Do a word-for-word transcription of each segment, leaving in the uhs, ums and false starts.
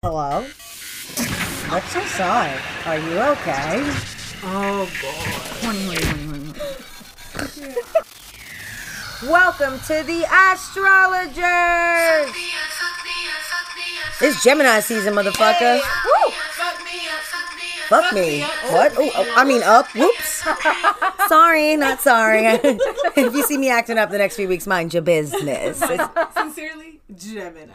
Hello? What's your sign? Are you okay? Oh, God. Honey, honey, honey, honey. Welcome to the Astrologers! It's Gemini season, motherfucker. Woo! Fuck me. What? Oh, oh, I mean up. Whoops. Sorry, not sorry. If you see me acting up the next few weeks, mind your business. It's... Sincerely, Gemini.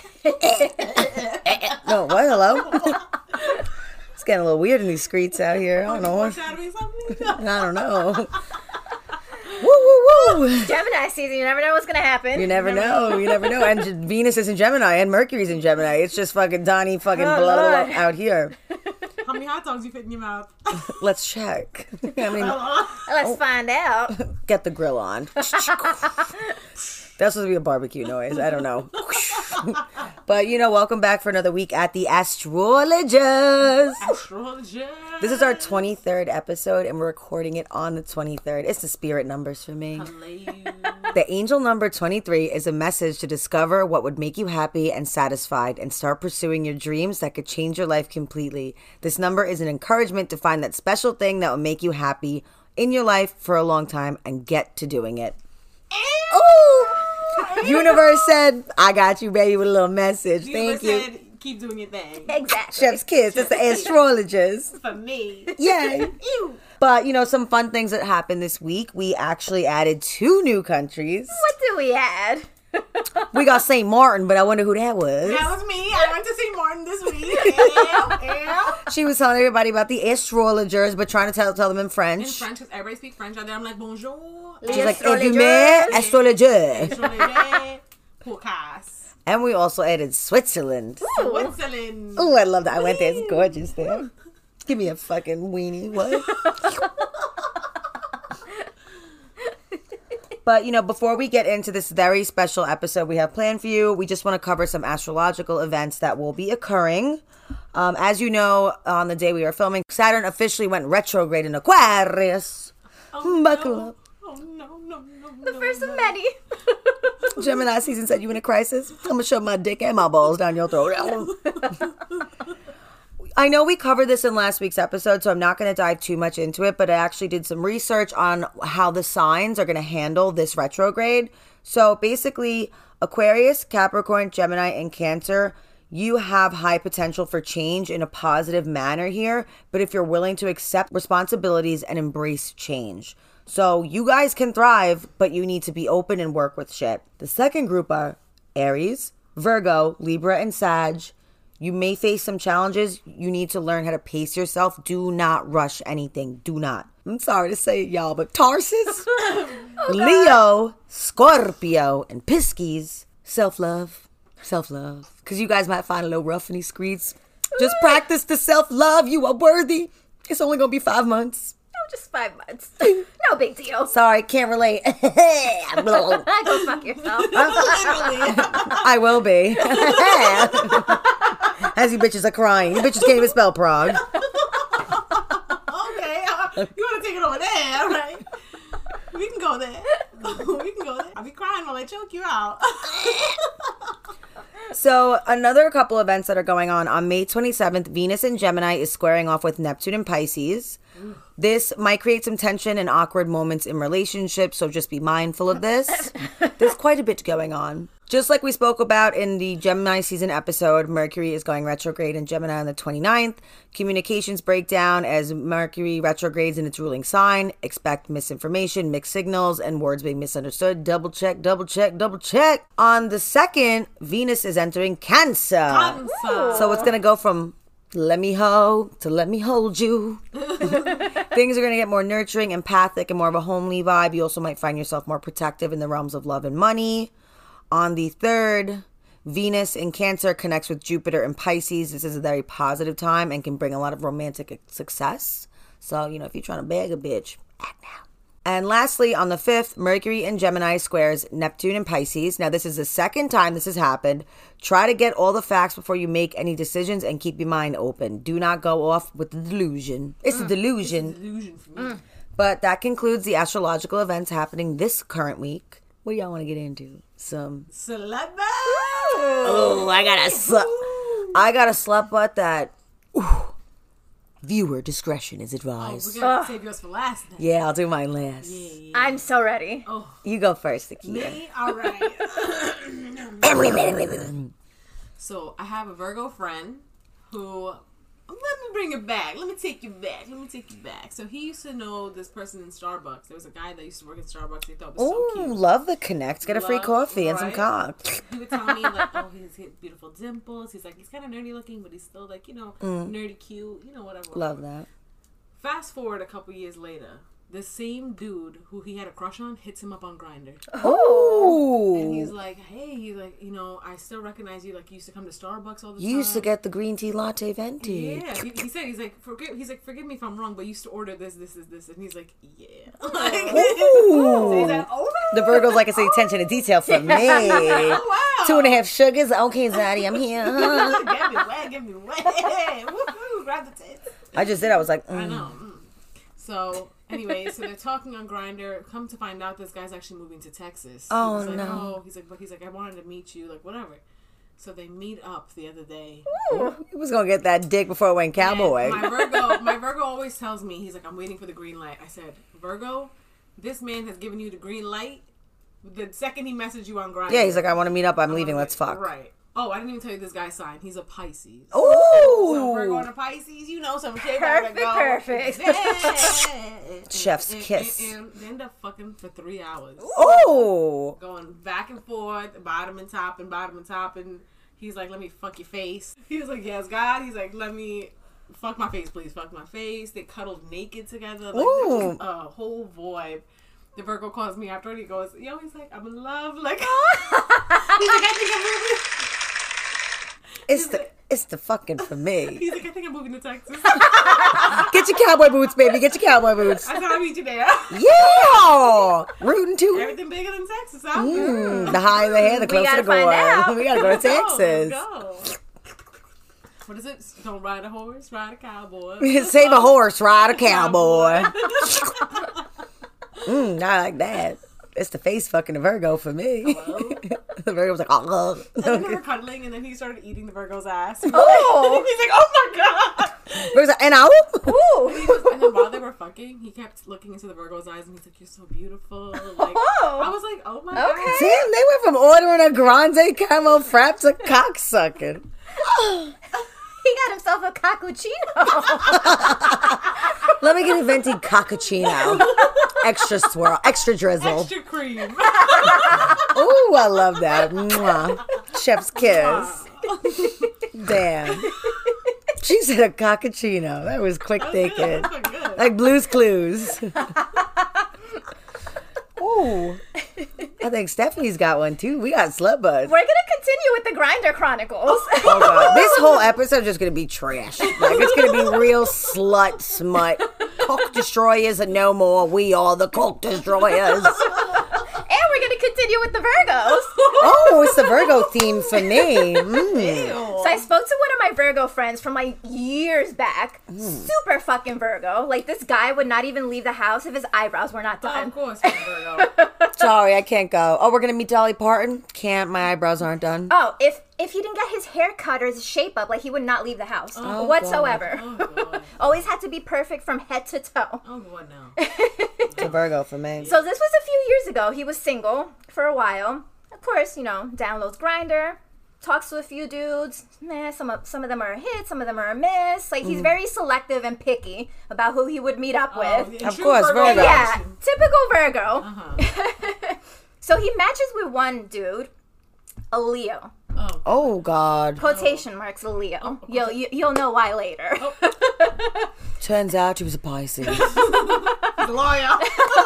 No, what? Hello? It's getting a little weird in these streets out here. I don't know. I I don't know. Woo, woo, woo. Gemini season, you never know what's going to happen. You never know. You never know. And Venus is in Gemini and Mercury's in Gemini. It's just fucking Donnie fucking Oh, blah, blah, Lord. blah, out here. How many hot dogs you fit in your mouth? Let's check. I mean, Let's find out. get the grill on. That's supposed to be a barbecue noise. I don't know. But, you know, welcome back for another week at the Astrologers. Astrologer. This is our twenty-third episode, and we're recording it on the twenty-third. It's the spirit numbers for me. The angel number twenty-three is a message to discover what would make you happy and satisfied and start pursuing your dreams that could change your life completely. This number is an encouragement to find that special thing that will make you happy in your life for a long time and get to doing it. Ooh! Universe said, I got you, baby, with a little message. Universe Thank you. said, keep doing your thing. Exactly. Chef's kiss. That's the astrologers. For me. Yay. Ew. But, you know, some fun things that happened this week. We actually added two new countries. What do we add? We got Saint Martin, but I wonder who that was. That was me. I went to Saint Martin this week. Ew, ew. She was telling everybody about the astrologers, but trying to tell, tell them in In French. French, because everybody speaks French out there. I'm like, bonjour. She's like, Astrologers. Edume, astrologer. Astrologer. Podcast. And we also added Switzerland. Switzerland. Oh, I love that. I went there. It's gorgeous there. Give me a fucking weenie. What? But, you know, before we get into this very special episode we have planned for you, we just want to cover some astrological events that will be occurring. Um, as you know, on the day we are filming, Saturn officially went retrograde in Aquarius. Oh, Buckle no. up. Oh, no, no, no, The no, first no. of many. Gemini season said you in a crisis. I'm going to shove my dick and my balls down your throat. I know we covered this in last week's episode, so I'm not going to dive too much into it, but I actually did some research on how the signs are going to handle this retrograde. So basically, Aquarius, Capricorn, Gemini, and Cancer, you have high potential for change in a positive manner here, but if you're willing to accept responsibilities and embrace change. So you guys can thrive, but you need to be open and work with shit. The second group are Aries, Virgo, Libra, and Sag. You may face some challenges. You need to learn how to pace yourself. Do not rush anything. Do not. I'm sorry to say it, y'all, but Tarsus, Leo, Scorpio, and Pisces, self-love, self-love. Because you guys might find a little rough in these streets. Just practice the self-love. You are worthy. It's only going to be five months. No, just five months. No big deal. Sorry, can't relate. Go fuck yourself. I will be. As you bitches are crying. You bitches can't even spell Prague. Okay. Uh, you want to take it over there, right? We can go there. We can go there. I'll be crying while I choke you out. So another couple events that are going on. On May twenty-seventh, Venus in Gemini is squaring off with Neptune in Pisces. This might create some tension and awkward moments in relationships, so just be mindful of this. There's quite a bit going on. Just like we spoke about in the Gemini season episode, Mercury is going retrograde in Gemini on the twenty-ninth. Communications break down as Mercury retrogrades in its ruling sign. Expect misinformation, mixed signals, and words being misunderstood. Double check, double check, double check. On the second, Venus is entering Cancer. Cancer. So it's going to go from let me hoe to let me hold you. Things are going to get more nurturing, empathic, and more of a homely vibe. You also might find yourself more protective in the realms of love and money. On the third, Venus in Cancer connects with Jupiter in Pisces. This is a very positive time and can bring a lot of romantic success. So, you know, if you're trying to bag a bitch, act now. And lastly, on the fifth, Mercury in Gemini squares Neptune in Pisces. Now, this is the second time this has happened. Try to get all the facts before you make any decisions and keep your mind open. Do not go off with the delusion. It's a delusion. It's a delusion for me. But that concludes the astrological events happening this current week. What do y'all want to get into? Some... Celeb. Oh, I got a... Su- I got a slut butt that. Ooh, viewer discretion is Oh, advised. we're gonna Ugh. save yours for last. Then. Yeah, I'll do mine last. Yeah, yeah. I'm so ready. Oh, You go first, Akita. me? All right. So I have a Virgo friend who. Let me bring it back. Let me take you back. Let me take you back. So he used to know this person in Starbucks. There was a guy that used to work at Starbucks. He thought was so Ooh, cute. love the connect. Get a free Love, coffee and some right? cock. He would tell me like, oh, he's got beautiful dimples. He's like, he's kind of nerdy looking, but he's still like, you know, nerdy cute. You know, whatever. Love that. Fast forward a couple years later, this same dude who he had a crush on hits him up on Grindr. And he's Ooh. like, hey, he's like, you know, I still recognize you. Like, you used to come to Starbucks all the You time. used to get the green tea latte venti. Yeah, he, he said he's like, forgive. He's like, forgive me if I'm wrong, but you used to order this, this, this, this, and he's like, yeah. Like, so he's like, oh no. The Virgo's like, it's the attention to detail for me. Oh wow. Two and a half sugars. Okay, Zaddy, I'm here. Get me wet, get me wet. Woo-hoo, grab the tits. I just did. I was like, I mm. know. Mm. So, anyway, so they're talking on Grindr. Come to find out, this guy's actually moving to Texas. Oh, he was like, no. Oh, he's like, but he's like, I wanted to meet you, like whatever. So they meet up the other day. He was gonna get that dick before it went cowboy. And my Virgo, my Virgo always tells me, he's like, I'm waiting for the green light. I said, Virgo, this man has given you the green light. The second he messaged you on Grindr. Yeah, he's like, I want to meet up. I'm I leaving. was Let's like, fuck. Right. Oh, I didn't even tell you this guy's sign. He's a Pisces. Ooh. So Virgo and a Pisces, you know, some shit gotta Perfect, go. perfect. Yeah. Chef's And- and- kiss. And, and they end up fucking for three hours. Oh. Going back and forth, bottom and top and bottom and top. And he's like, let me fuck your face. He was like, yes, God. He's like, let me fuck my face, please. Fuck my face. They cuddled naked together. Like, Ooh. it was a whole vibe. The Virgo calls me after and he goes, yo, he's like, I'm in love. Like, he's like, I think I'm moving. It's the it's the fucking for me. He's like, I think I'm moving to Texas. Get your cowboy boots, baby. Get your cowboy boots. I said, I'll meet you there. Yeah. Rooting to it. Everything bigger than Texas out Mm, the higher the hair, the closer gotta to find going. out. We gotta go to Texas. Go. What is it? Don't ride a horse, ride a cowboy. Save a horse, ride a cowboy. Mm, I like that. It's the face fucking the Virgo for me. The Virgo was like, oh. And then they were cuddling, and then he started eating the Virgo's ass. Oh. He's like, oh my god. Virgo's like, and I. Ooh. And, he was, and then while they were fucking, he kept looking into the Virgo's eyes, and he's like, you're so beautiful. Like, Oh. I was like, oh my Okay. god. Damn, they went from ordering a grande camo frap to cocksucking. He got himself a cappuccino. Let me get a venti cockachino. Extra swirl, extra drizzle. Extra cream. Ooh, I love that. Mwah. Chef's kiss. Damn. She said a cockachino. That was quick thinking. That's good. Like Blue's Clues. Ooh. I think Stephanie's got one too. We got slut buzz. We're gonna continue with the Grindr Chronicles. Oh god. This whole episode is just gonna be trash. Like it's gonna be real slut smut. Cock destroyers and no more. We are the cock destroyers. And we're gonna continue with the Virgos. Oh, it's the Virgo theme for me. Mm. So I spoke to one of my Virgo friends from like years back. Super fucking Virgo. Like this guy would not even leave the house if his eyebrows were not Oh, done. of course, Virgo. Sorry, I can't go. Oh, we're gonna meet Dolly Parton. Can't. My eyebrows aren't done. Oh, if if he didn't get his hair cut or his shape up, like he would not leave the house Oh, whatsoever. Oh, God. Always had to be perfect from head to toe. Oh, God, no. It's a Virgo for me. So this was a few years ago. He was single for a while. Of course, you know, downloads Grindr, talks to a few dudes. Meh, some of some of them are a hit, some of them are a miss. Like he's very selective and picky about who he would meet up with. Oh, yeah, Of true course, Virgo. Yeah, typical Virgo. Uh-huh. So he matches with one dude, a Leo. Oh, Oh God. Quotation marks, a Leo. You'll you, you'll know why later. Turns out he was a Pisces. lawyer.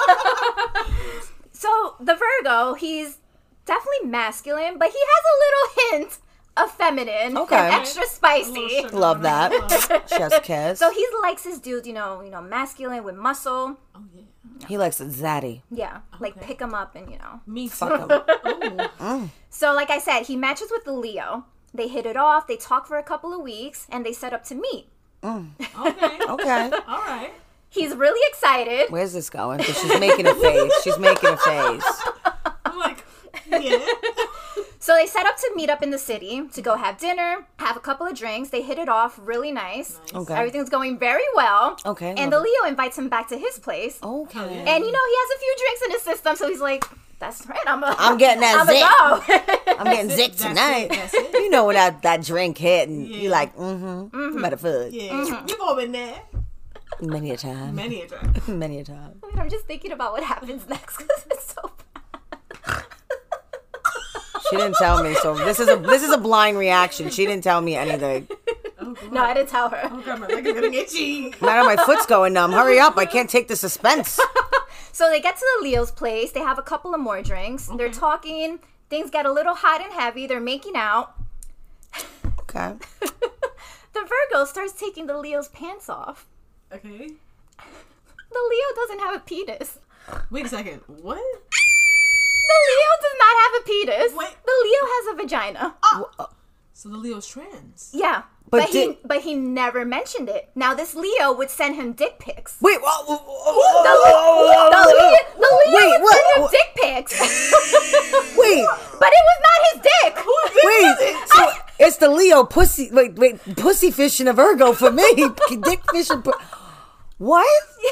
So the Virgo, he's definitely masculine, but he has a little hint of feminine Okay. and extra spicy. Love that. Chef's kiss. So he likes his dude, you know, you know, masculine with muscle. Oh, yeah. He likes it zaddy. Yeah, like Okay. pick him up and you know. Me too. Fuck him. Oh. So like I said, he matches with the Leo. They hit it off. They talk for a couple of weeks, and they set up to meet. Okay. Okay. All right. He's really excited. Where's this going? 'Cause she's making a face. She's making a face. I'm like, yeah. So they set up to meet up in the city to go have dinner, have a couple of drinks. They hit it off really nice. Nice. Okay. Everything's going very well. Okay, And the love Leo invites him back to his place. Okay. And you know, he has a few drinks in his system, so he's like, that's right, I'm a, I'm getting that I'm a go. I'm getting That's zick it, that's tonight. it, that's it. You know when that, that drink hit and Yeah. you like, mm-hmm, mm-hmm. better food. Yeah, Mm-hmm. you've all been there Many a time. many a time. Many a time. Wait, I'm just thinking about what happens next because it's so bad. She didn't tell me, so this is a this is a blind reaction. She didn't tell me anything. Oh, God. No, I didn't tell her. Oh, God, my leg is getting itchy. Now my foot's going numb. Hurry up! I can't take the suspense. So they get to the Leo's place. They have a couple of more drinks. They're talking. Things get a little hot and heavy. They're making out. Okay. The Virgo starts taking the Leo's pants off. Okay. The Leo doesn't have a penis. Wait a second. What? The Leo does not have a penis. Wait. The Leo has a vagina. So the Leo's trans. Yeah. But But, did- he but he never mentioned it. Now this Leo would send him dick pics. Wait. Whoa, whoa, whoa, The, whoa, the, whoa, Leo, whoa. the Leo Wait, would what? send him What? dick pics. Wait. But it was not his dick. Wait. So it's the Leo pussy. Wait. Wait. Pussy fish and a Virgo for me. Dick fish and. Pu- what?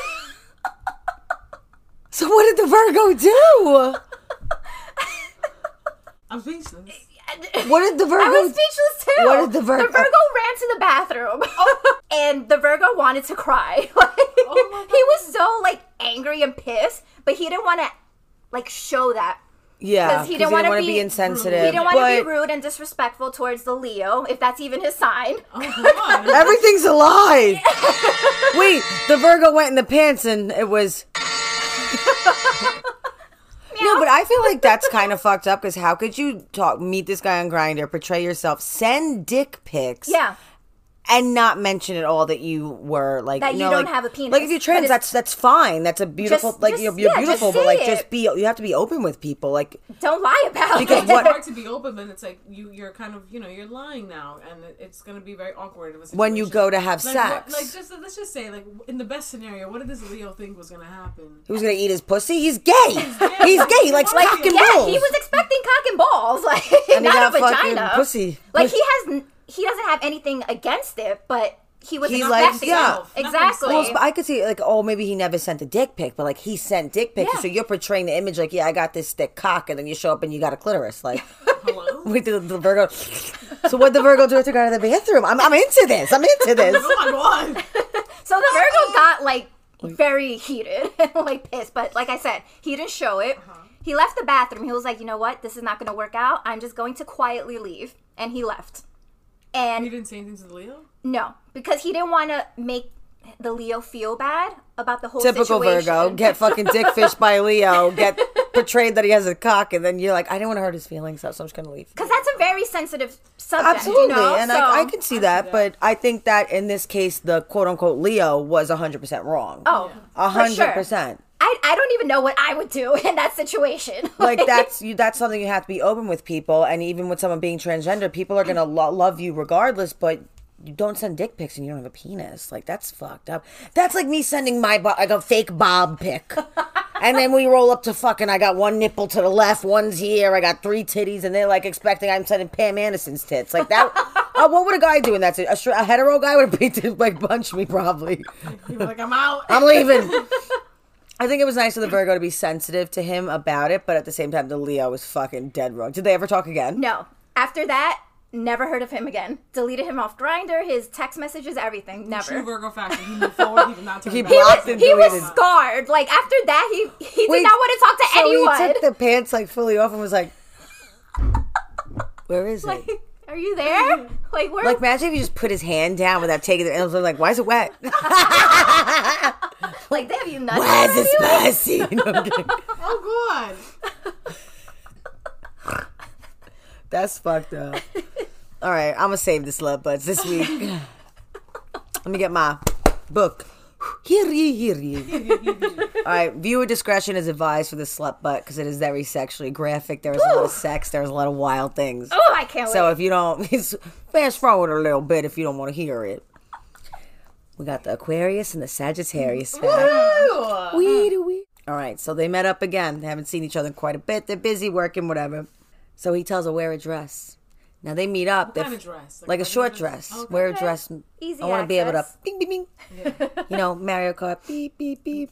So what did the Virgo do? I'm speechless. What did the Virgo? I was speechless too. What did the Virgo- The Virgo ran to the bathroom, and the Virgo wanted to cry. Oh my He was so like angry and pissed, but he didn't want to like show that. Yeah, 'Cause he didn't wanna wanna be- be insensitive. He didn't want to but be rude and disrespectful towards the Leo, if that's even his sign. Oh, God. Everything's alive. Wait, the Virgo went in the pants and it was. No, but I feel like that's kind of fucked up because how could you talk, meet this guy on Grindr, portray yourself, send dick pics, Yeah. and not mention at all that you were like That you you know, don't like, have a penis, Like if you're but trans, it's- that's that's fine. That's a beautiful Just- like just- you're, you're yeah, beautiful, just but like say just it. be you have to be open with people. Like Don't lie about Because it. It's what- hard to be open, but it's like you, you're kind of, you know, you're lying now, and it- it's going to be very awkward. Of a when you situation. go to have like, sex, What, like, just let's just say, like, in the best scenario, what did this Leo think was going to happen? who's gonna eat his pussy? He's gay. He's gay. He likes Like, cock and Yeah, balls. he was expecting cock and balls, like And he not got a fucking vagina. pussy. Like he has, n- he doesn't have anything against it, but he was He expecting. likes- it. yeah. Nothing exactly. self. Well, I could see like, oh, maybe he never sent a dick pic, but like he sent dick pics, Yeah. so you're portraying the image like, yeah, I got this thick cock, and then you show up and you got a clitoris. Like, Hello? wait, the, the Virgo. So what the Virgo do to go to the bathroom? I'm, I'm into this. I'm into this. Oh, my God. So the Virgo got like very heated, like pissed. But like I said, he didn't show it. He left the bathroom. He was like, you know what? This is not going to work out. I'm just going to quietly leave. And he left. You And didn't say anything to the Leo? no, because he didn't want to make the Leo feel bad about the whole Typical situation. Virgo. Get fucking dick fished by Leo. Get portrayed that he has a cock, and then you're like, I didn't want to hurt his feelings, so I'm just gonna leave. Because that's a very sensitive subject. Absolutely, You know? and So- I, I can see that, that. but I think that in this case, the quote unquote Leo was one hundred percent wrong. Oh, A for hundred sure. percent. I, I don't even know what I would do in that situation. Like that's you. That's something you have to be open with people, and even with someone being transgender, people are gonna lo- love you regardless. But you don't send dick pics and you don't have a penis. Like that's fucked up. That's like me sending my bo- like a fake bob pic, and then we roll up to fucking. I got one nipple to the left, one's here. I got three titties, and they're like expecting I'm sending Pam Anderson's tits. Like that. Uh, what would a guy do in that? A, a hetero guy would beat like punch me probably. You were like, I'm out. I'm leaving. I think it was nice of the Virgo to be sensitive to him about it, but at the same time, the Leo was fucking dead wrong. Did they ever talk again? No. After that, never heard of him again. Deleted him off Grindr, his text messages, everything. True Never. Virgo fashion. He moved forward. He did not turn He back. He blocked was, and he was deleted. scarred. Like after that, he he Wait, did not want to talk to So anyone. he took the pants like fully off and was like, "Where is it?" Like, are you there? Like where? Like, imagine if he just put his hand down without taking it, and I was like, "Why is it wet? like they have you nuts. Why is already? it Like, spicy?" No, I'm kidding. Oh, God. That's fucked up. All right, I'm gonna save the slut butts this week. Let me get my book. Hear ye, hear ye. All right, viewer discretion is advised for the slut butt because it is very sexually graphic. There is a lot of sex. There's a lot of wild things. oh, I can't So wait. if you don't, it's fast forward a little bit if you don't want to hear it. We got the Aquarius and the Sagittarius. Woo! Wee-doo-wee. All right, so they met up again. They haven't seen each other in quite a bit. They're busy working, whatever. So he tells her, wear a dress. Now they meet up. What They're kind f- of dress? Like a regular short dress. Okay. Wear a Okay. dress. Easy I want to be able to access. bing, bing, bing. Yeah. You know, Mario Kart. Beep, beep, beep.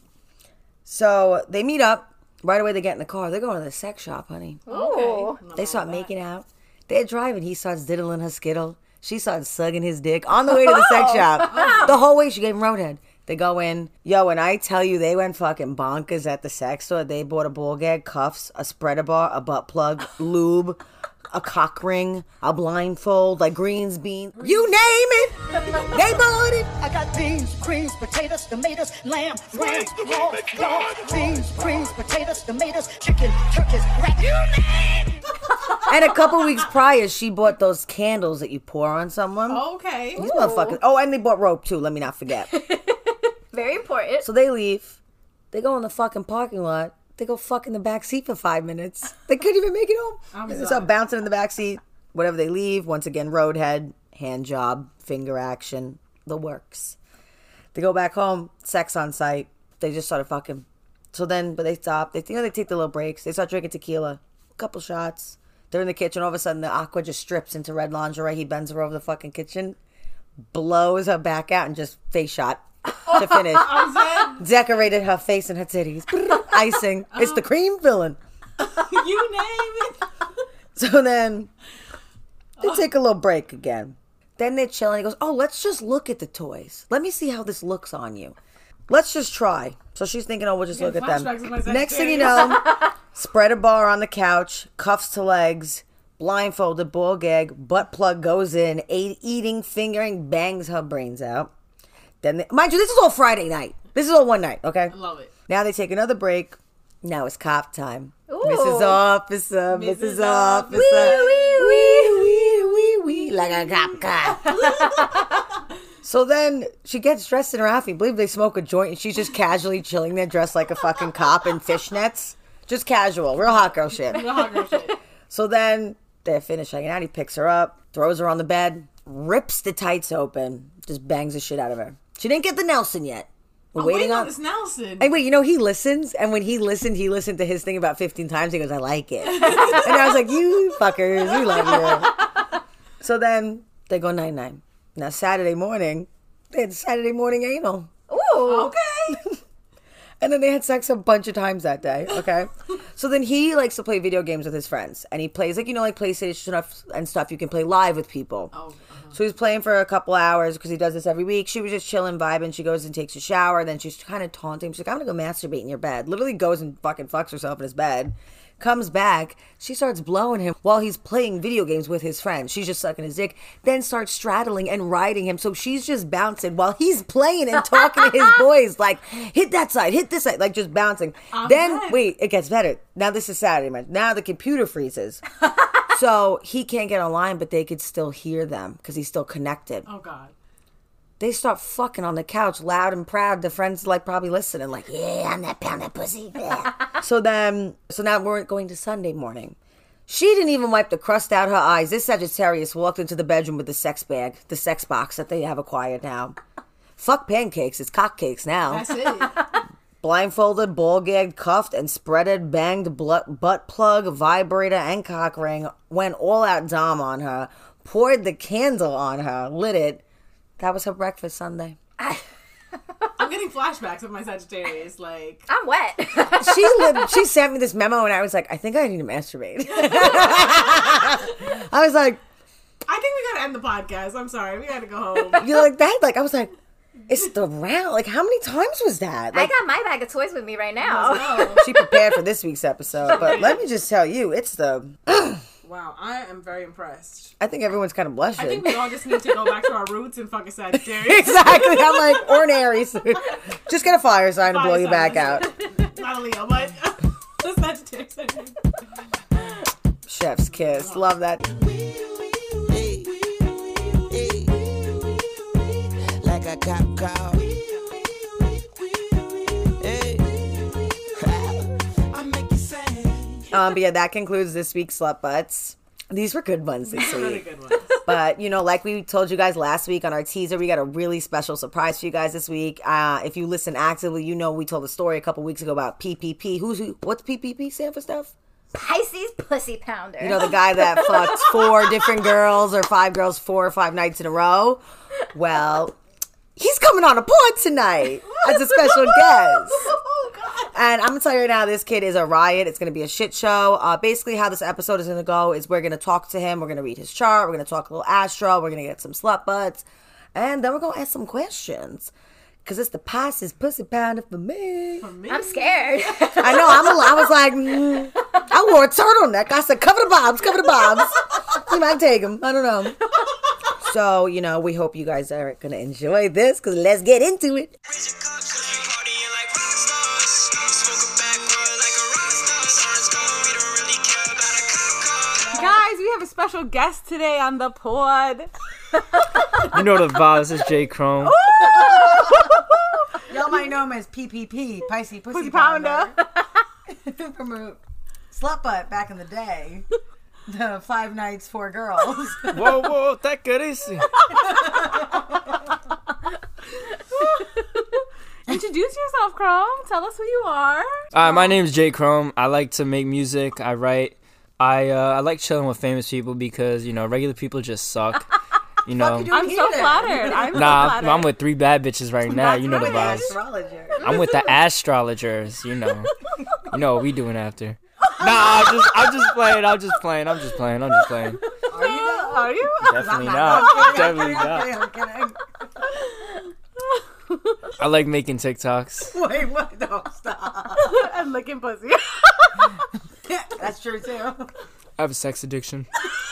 So they meet up. Right away they get in the car. They're going to the sex shop, honey. Ooh. Okay. They start making out. They're driving. He starts diddling her skittle. She starts sucking his dick on the way to the sex shop. The whole way she gave him roadhead. They go in. Yo, and I tell you, they went fucking bonkers at the sex store. They bought a ball gag, cuffs, a spreader bar, a butt plug, lube, a cock ring, a blindfold, like greens, beans. You name it. They bought it. I got beans, greens, potatoes, tomatoes, lamb, ram, hog, dog, beans, greens, potatoes, tomatoes, chicken, turkeys, rat. You name it. And a couple weeks prior, she bought those candles that you pour on someone. Okay. These motherfuckers. Oh, and they bought rope too. Let me not forget. Very important. So they leave. They go in the fucking parking lot. They go fuck in the back seat for five minutes. They couldn't even make it home. I'm They sorry. start bouncing in the back seat. Whatever they leave. Once again, roadhead, hand job, finger action, the works. They go back home. Sex on site. They just started fucking. So then, but they stop. They, you know, they take the little breaks. They start drinking tequila. A couple shots. They're in the kitchen. All of a sudden, the Aqua just strips into red lingerie. He bends her over the fucking kitchen, blows her back out, and just face shot to finish. I Decorated her face and her titties. Icing. It's the cream filling. said, you name it. So then they take a little break again. Then they're chilling. He goes, oh, let's just look at the toys. Let me see how this looks on you. Let's just try. So she's thinking, oh, we'll just look at them. flashbacks of my Next thing you Sagittarius. know, spread a bar on the couch, cuffs to legs, blindfolded, ball gag, butt plug goes in, ate, eating, fingering, bangs her brains out. Then, they, mind you, this is all Friday night. This is all one night, okay? I love it. Now they take another break. Now it's cop time. Ooh. Missus Officer, Missus Missus Officer. Wee, wee, wee. wee, wee, wee, like a cop car. So then she gets dressed in her outfit. I believe they smoke a joint and she's just casually chilling there dressed like a fucking cop in fishnets. Just casual. Real hot girl shit. Real hot girl shit. So then they're finished hanging out. He picks her up, throws her on the bed, rips the tights open, just bangs the shit out of her. She didn't get the Nelson yet. We're I'm waiting waiting on on this Nelson. Hey, wait, you know, he listens, and when he listened, he listened to his thing about fifteen times. He goes, I like it. And I was like, you fuckers, we love you. So then they go night-night. Now, Saturday morning, they had Saturday morning anal. Ooh. Okay. And then they had sex a bunch of times that day, okay? So then he likes to play video games with his friends. And he plays, like, you know, like PlayStation stuff and stuff. You can play live with people. Oh, uh-huh. So he's playing for a couple hours because he does this every week. She was just chilling, vibing. She goes and takes a shower. Then she's kind of taunting. She's like, I'm going to go masturbate in your bed. Literally goes and fucking fucks herself in his bed. Comes back. She starts blowing him while he's playing video games with his friends. She's just sucking his dick. Then starts straddling and riding him. So she's just bouncing while he's playing and talking to his boys. Like, hit that side, hit this side. Like, just bouncing. I'm then, dead. wait, it gets better. Now this is Saturday, man. Now the computer freezes. So he can't get online, but they could still hear them because he's still connected. Oh, God. They start fucking on the couch, loud and proud. The friends like probably listening, like, yeah, I'm that pound that pussy. Yeah. So then, so now we're going to Sunday morning. She didn't even wipe the crust out her eyes. This Sagittarius walked into the bedroom with the sex bag, the sex box that they have acquired now. Fuck pancakes, it's cock cakes now. That's it. Blindfolded, ball gagged, cuffed, and spreaded, banged butt, butt plug, vibrator, and cock ring. Went all out dom on her. Poured the candle on her. Lit it. That was her breakfast Sunday. I'm getting flashbacks of my Sagittarius. Like, I'm wet. She lit, she sent me this memo, and I was like, I think I need to masturbate. I was like, I think we gotta end the podcast. I'm sorry. We gotta go home. you're like that? Like I was like, it's the round. Like how many times was that? I Like, got my bag of toys with me right now. Oh, she prepared for this week's episode, but let me just tell you, it's the. wow. I am very impressed. I think everyone's kind of blushing. I think we all just need to go back to our roots and fucking Sagittarius. Exactly. I'm like, or an Aries. Just get a fire sign to blow you back out. Not a Leo, but the Sagittarius. I think. Chef's kiss. Love that. Hey, hey, like a cop car. Hey, I make you sing. Um, but yeah, that concludes this week's Slut Butts. These were good ones this Really week. good ones. But, you know, like we told you guys last week on our teaser, we got a really special surprise for you guys this week. Uh, if you listen actively, you know we told a story a couple weeks ago about P P P. Who's who? What's P P P stand for stuff? Pisces pussy pounder. You know, the guy that fucked four different girls or five girls four or five nights in a row? Well, he's coming on a pod tonight as a special guest. Oh, God. And I'm going to tell you right now, this kid is a riot. It's going to be a shit show. Uh, basically, how this episode is going to go is we're going to talk to him. We're going to read his chart. We're going to talk a little astro. We're going to get some slut butts. And then we're going to ask some questions. Because it's the Pisces pussy pounder for me. For me? I'm scared. I know. I'm a, I was like, mm, I wore a turtleneck. I said, cover the bobs, cover the bobs. You might take them. I don't know. So, you know, we hope you guys are going to enjoy this because let's get into it. Guys, we have a special guest today on the pod. You know the vibes. This is J Chrome. Y'all might know him as P P P, Pisces Pussy, Pussy Pounder. pounder. From a slut butt back in the day. The five nights, four girls. Whoa, whoa, that good is it? Introduce yourself, Chrome. Tell us who you are. Uh, my name's J Chrome. I like to make music. I write. I uh, I like chilling with famous people because, you know, regular people just suck. You know. you I'm so here? flattered. I'm so Nah, flattered. I'm with three bad bitches right now. You know the With vibes. astrologer. I'm with the astrologers. You know. You know what we doing after. Nah, I'm just, I'm just playing. I'm just playing. I'm just playing. I'm just playing. Are you though? Are you? Definitely I'm not. I'm Definitely kidding, not. I'm kidding, I'm kidding. I like making TikToks. Wait, what? No, stop. I'm licking pussy. That's true too. I have a sex addiction.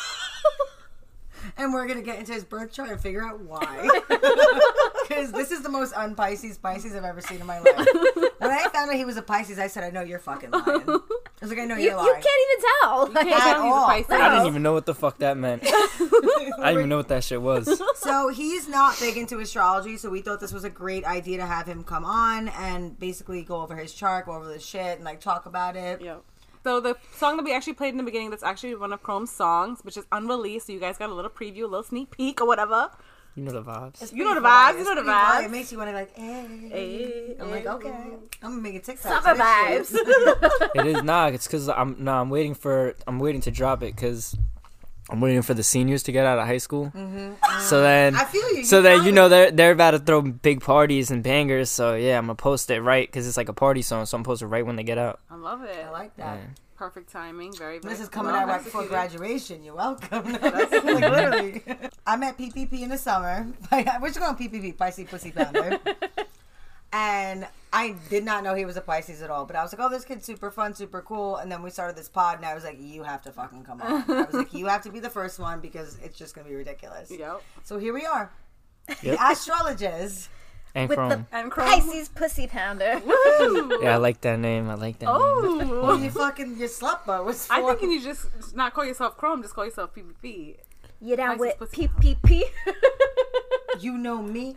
And we're gonna get into his birth chart and figure out why. Because this is the most un-Pisces Pisces I've ever seen in my life. When I found out he was a Pisces, I said, I know you're fucking lying. I was like, I know you, you're you lying. can't even tell. Can't At tell he's a all. Pisces. I didn't even know what the fuck that meant. I didn't even know what that shit was. So he's not big into astrology, so we thought this was a great idea to have him come on and basically go over his chart, go over the shit, and like talk about it. Yep. So the song that we actually played in the beginning, that's actually one of Chrome's songs, which is unreleased. So you guys got a little preview, a little sneak peek or whatever. You know the vibes. You know the Pretty fly. vibes, you It's know the pretty fly. vibes. It makes you want to like, hey. Hey, I'm like, hey. okay, I'm gonna make a TikTok. Summer for this shit. vibes. It is not. It's because I'm no. I'm waiting for. I'm waiting to drop it because I'm waiting for the seniors to get out of high school. Mm-hmm. So then, I feel you. so You then sound you know it. they're they're about to throw big parties and bangers. So yeah, I'm gonna post it right because it's like a party song. So I'm post it right when they get out. I love it. I like that. Yeah. Perfect timing. Very, very This is coming well out right before executed. graduation. You're welcome. like literally. I met P P P in the summer. We're just going P P P, Pisces Pussy Pounder. And I did not know he was a Pisces at all. But I was like, oh, this kid's super fun, super cool. And then we started this pod, and I was like, you have to fucking come on. I was like, you have to be the first one because it's just going to be ridiculous. Yep. So here we are. Yep. The astrologers. And With Chrome. the And Chrome. Pisces pussy pounder. Woo! Yeah, I like that name. I like that name. Oh. Well, you fucking, your slut butt was for. I think you need to just not call yourself Chrome, just call yourself P P P. You down Pisces with pussy P P P? You know me.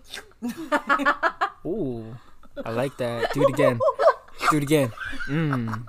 Ooh, I like that. Do it again. Do it again. Mmm.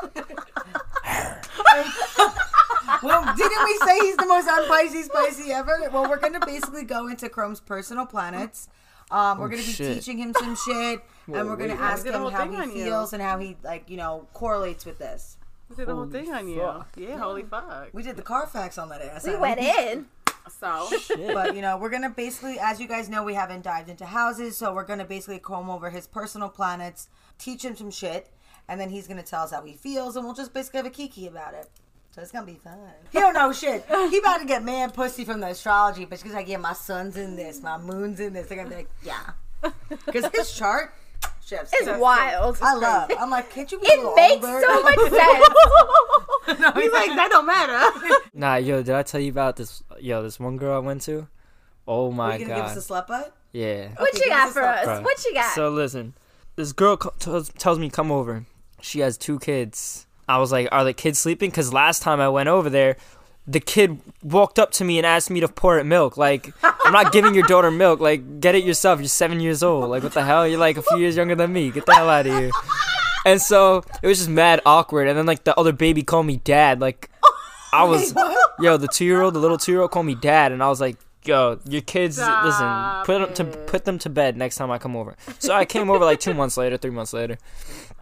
Well, didn't we say he's the most un-Pisces Pisces ever? Well, we're going to basically go into Chrome's personal planets. Um, we're Oh, going to be shit. teaching him some shit, and we're going to wait. ask We did a him whole how thing he on you. feels and how he, like, you know, correlates with this. We did the whole thing on you. fuck. Yeah, holy fuck. We did the Carfax on that ass. We huh? went in. So, But, you know, we're going to basically, as you guys know, we haven't dived into houses, so we're going to basically comb over his personal planets, teach him some shit, and then he's going to tell us how he feels, and we'll just basically have a kiki about it. So it's going to be fun. He don't know shit. He about to get mad pussy from the astrology, but she's like, yeah, my sun's in this, my moon's in this. They're going to be like, yeah. Because his chart, chef's It's kiss. wild. I love. I'm like, can't you be a It little makes older? so much sense. he's like, that don't matter. Nah, yo, did I tell you about this? Yo, this one girl I went to. Oh Are my you going to give god. us a slut butt? Yeah. What Okay, you give got us a for slut us? butt. What you got? So listen, this girl co- tells, tells me come over. She has two kids. I was like, are the kids sleeping? Because last time I went over there, the kid walked up to me and asked me to pour it milk. Like, I'm not giving your daughter milk. Like, get it yourself. You're seven years old. Like, what the hell? You're like a few years younger than me. Get the hell out of here. And so it was just mad awkward. And then like the other baby called me dad. Like, I was, yo, the two year old, the little two year old called me dad, and I was like, yo, your kids, Stop listen, put them to it. put them to bed next time I come over. So I came over like two months later, three months later.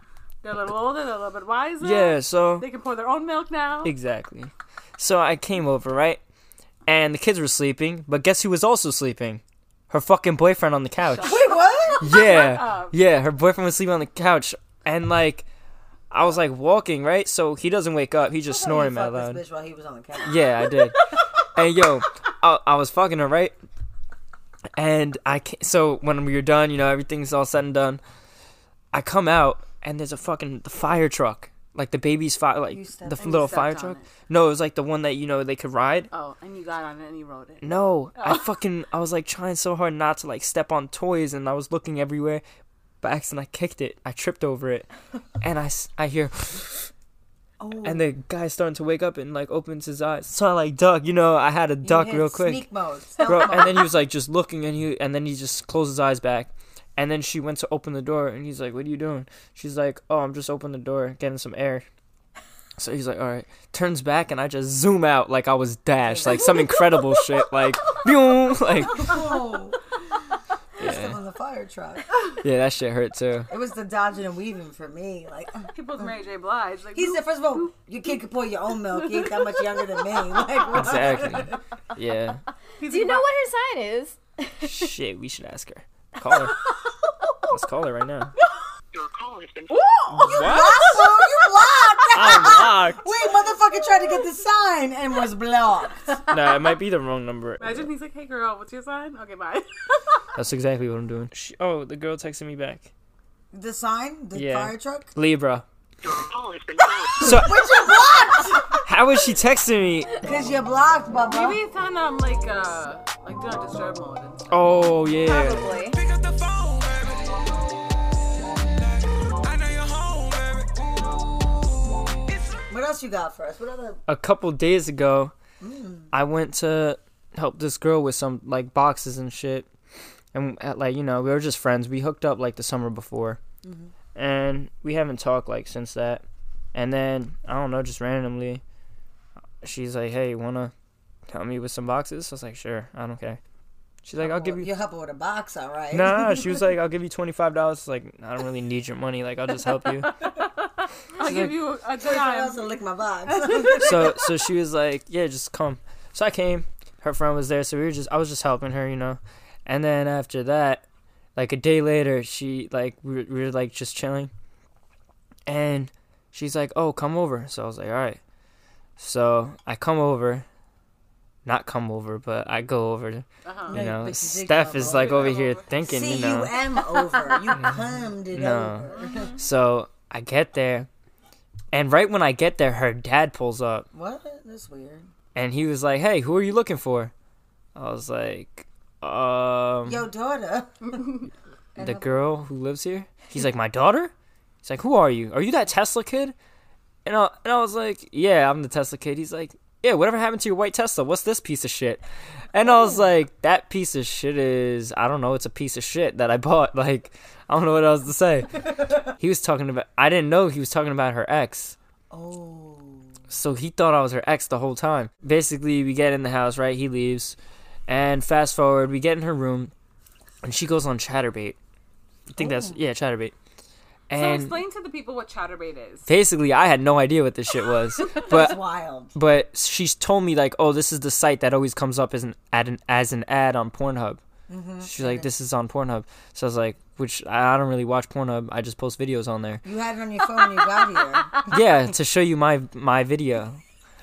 They're a little older, they're a little bit wiser. Yeah, so They can pour their own milk now. exactly. So I came over, right? And the kids were sleeping, but guess who was also sleeping? Her fucking boyfriend on the couch. Wait, what? Yeah. up. Yeah, her boyfriend was sleeping on the couch. And like I was like walking, right? So he doesn't wake up. He's just snoring You mad fucked loud. this bitch while he was on the couch. Yeah, I did. And yo, I, I was fucking her, right? And I ca so when we were done, you know, everything's all said and done. I come out and there's a fucking the fire truck, like the baby's fire, like You stepped- the And you little stepped fire on truck. it. No, it was like the one that you know they could ride. Oh, and you got on it and you rode it. No, Oh. I fucking I was like trying so hard not to like step on toys, and I was looking everywhere. By accident, I kicked it. I tripped over it, and I s- I hear. Oh. And the guy's starting to wake up and like opens his eyes. So I like duck, you know, I had to You duck hit real quick. Sneak mode. Stealth Bro, mode. and then he was like just looking, and he and then he just closed his eyes back, and then she went to open the door, and he's like, "What are you doing?" She's like, "Oh, I'm just opening the door, getting some air." So he's like, "All right." Turns back, and I just zoom out like I was Dash, like some incredible shit, like, boom, like, Oh. You're still yeah, on the fire truck. yeah, that shit hurt too. It was the dodging and weaving for me. Like He pulled Mary J. Blige. Like, he said, first of all, your kid could pour your own milk. He ain't that much younger than me. Like what? Exactly. Yeah. he's Do you like, know what her sign is? Shit, we should ask her. Call her. Let's call her right now. Your call has been. What? Blocked, bro. You blocked. I'm blocked. Wait, motherfucker tried to get the sign and was blocked. Nah, it might be the wrong number. Imagine he's like, hey girl, what's your sign? Okay, bye. That's exactly what I'm doing. She, oh, the girl texted me back. The sign? The Yeah. fire truck? Libra. Your call has been forwarded. So But you blocked! how is she texting me? Because you're blocked, Bubba. Maybe it's on um like uh like do not disturb mode. And stuff. Oh yeah. Probably. Pick up the phone, baby. I know you're home, baby. What else you got for us? What other? A couple days ago, I went to help this girl with some like boxes and shit, and at, like you know we were just friends. We hooked up like the summer before, and we haven't talked like since that. And then I don't know, just randomly, she's like, "Hey, wanna help me with some boxes?" I was like, "Sure, I don't care." She's like, "I'll give you." You're helping with a box, all right? Nah, she was like, "I'll give you twenty-five dollars." Like, I don't really need your money. Like, I'll just help you. I'll give you a Twenty-five time. dollars to lick my box. So, so she was like, "Yeah, just come." So I came. Her friend was there, so we were just, I was just helping her, you know. And then after that, like a day later, she like we were, we were like just chilling, and she's like, "Oh, come over." So I was like, "All right." So I come over. Not come over, but I go over. Uh-huh. You No, know, but you did Steph come is like over. over here thinking, C you U know. M over. You cummed it No. over. So I get there, and right when I get there, her dad pulls up, What? That's weird. and he was like, "Hey, who are you looking for?" I was like, "Um, Your daughter. the girl who lives here." He's like, "My daughter?" He's like, "Who are you? Are you that Tesla kid?" And I, and I was like, "Yeah, I'm the Tesla kid." He's like, "Yeah, whatever happened to your white Tesla? What's this piece of shit?" And I was like, "That piece of shit is, I don't know, it's a piece of shit that I bought." Like, I don't know what else to say. He was talking about, I didn't know he was talking about her ex. Oh. So he thought I was her ex the whole time. Basically, we get in the house, right? He leaves. And fast forward, we get in her room, and she goes on Chatterbait. I think that's, yeah, Chatterbait. So And explain to the people what Chatterbait is. basically, I had no idea what this shit was. That's But wild. but she's told me, like, oh, this is the site that always comes up as an ad, as an ad on Pornhub. She's like, this is on Pornhub. So I was like, which, I I don't really watch Pornhub. I just post videos on there. You had it on your phone when you got here. Yeah, to show you my my video.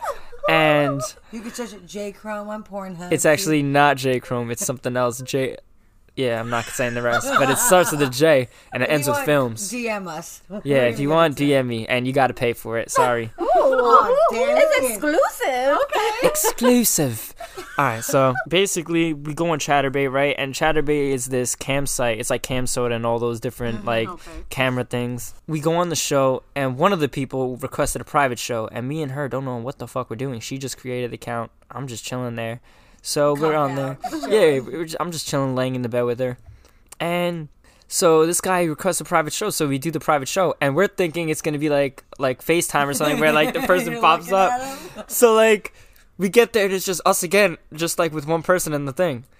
And You could search it J Chrome on Pornhub. it's actually not J Chrome. It's something else. J. Yeah, I'm not saying the rest, but it starts with a J and it If you ends with want, films. D M us. Yeah, if you want, D M me, and you got to pay for it. Sorry. Oh, damn It's it. exclusive. Okay. Exclusive. All right, so basically we go on Chatterbait, right? And Chatterbait is this cam site. It's like Cam Soda and all those different like Okay. camera things. We go on the show, and one of the people requested a private show, and me and her don't know what the fuck we're doing. She just created the account. I'm just chilling there. So we're on there. Yeah, we're just, I'm just chilling, laying in the bed with her. And so this guy requests a private show, so we do the private show, and we're thinking it's gonna be like like FaceTime or something where like the person You're pops looking up. at him. So like we get there and it's just us again, just like with one person in the thing.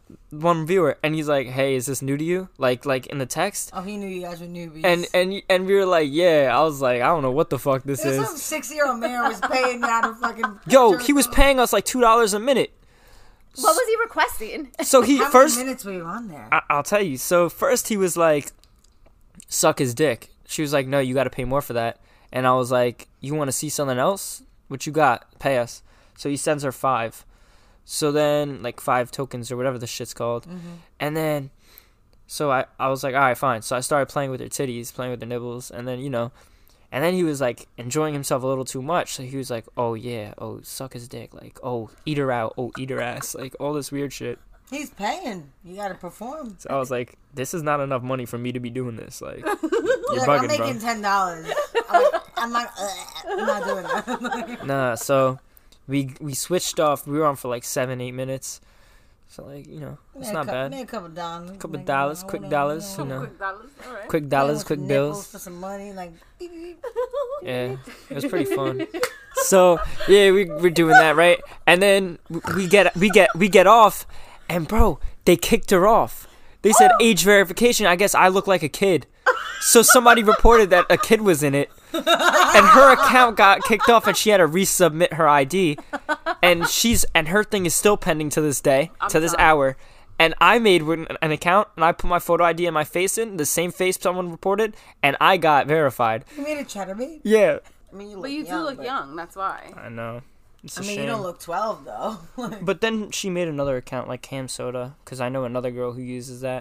one viewer, and he's like, "Hey, is this new to you?" Like, like in the text. Oh, he knew you guys were newbies. And and and we were like, "Yeah." I was like, "I don't know what the fuck this There's is." some six-year-old man was paying you to fucking. Yo, he was paying us like two dollars a minute. What was he requesting? So he How first, many minutes were you on there? I, I'll tell you. So first he was like, "Suck his dick." She was like, "No, you got to pay more for that." And I was like, "You want to see something else? What you got? Pay us." So he sends her five. So then, like, five tokens or whatever the shit's called. Mm-hmm. And then, so I, I was like, all right, fine. So I started playing with her titties, playing with her nibbles. And then, you know, and then he was, like, enjoying himself a little too much. So he was like, oh, yeah, oh, suck his dick. Like, oh, eat her out. Oh, eat her ass. Like, all this weird shit. He's paying. You gotta perform. So I was like, this is not enough money for me to be doing this. Like, you're You're like, bugging, I'm making bro. ten dollars. I'm, like, I'm not. Uh, I'm not doing that. Nah, so we we switched off. We were on for like seven, eight minutes. So like, you know, it's Made a not cou- bad. Made a couple dollars. Couple Like, dollars, you quick know, dollars, you you know. Quick dollars. All right. Quick Playing dollars, with quick nipples bills. for some money. Like, beep, beep. Yeah, it was pretty fun. So yeah, we we're doing that, right? And then we get we get we get off, and bro, they kicked her off. They said age verification. I guess I look like a kid. So somebody reported that a kid was in it, and her account got kicked off, and she had to resubmit her I D, and she's and her thing is still pending to this day, to this hour. And I made an an account, and I put my photo I D and my face in, the same face someone reported, and I got verified. You made a cheddar meat? Yeah, I mean, you look But you do young, look but- young. That's why. I know. It's a I mean, shame. you don't look twelve though. But then she made another account like Cam Soda, because I know another girl who uses that.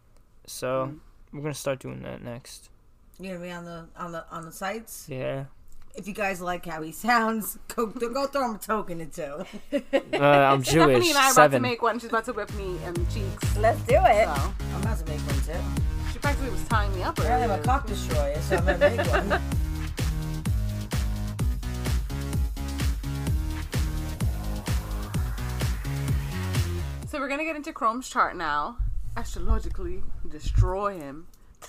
So Mm. we're gonna start doing that next. You're gonna be on the on the on the sites. Yeah. If you guys like how he sounds, go go throw him a token or two. Uh, I'm Stephanie Jewish. and I are about to Seven. make one. She's about to whip me in the cheeks. Let's do it. So I'm about to make one too. she practically was tying me up I have earlier. a cock destroyer, so I'm gonna make one. So we're gonna get into Chrome's chart now. Astrologically destroy him.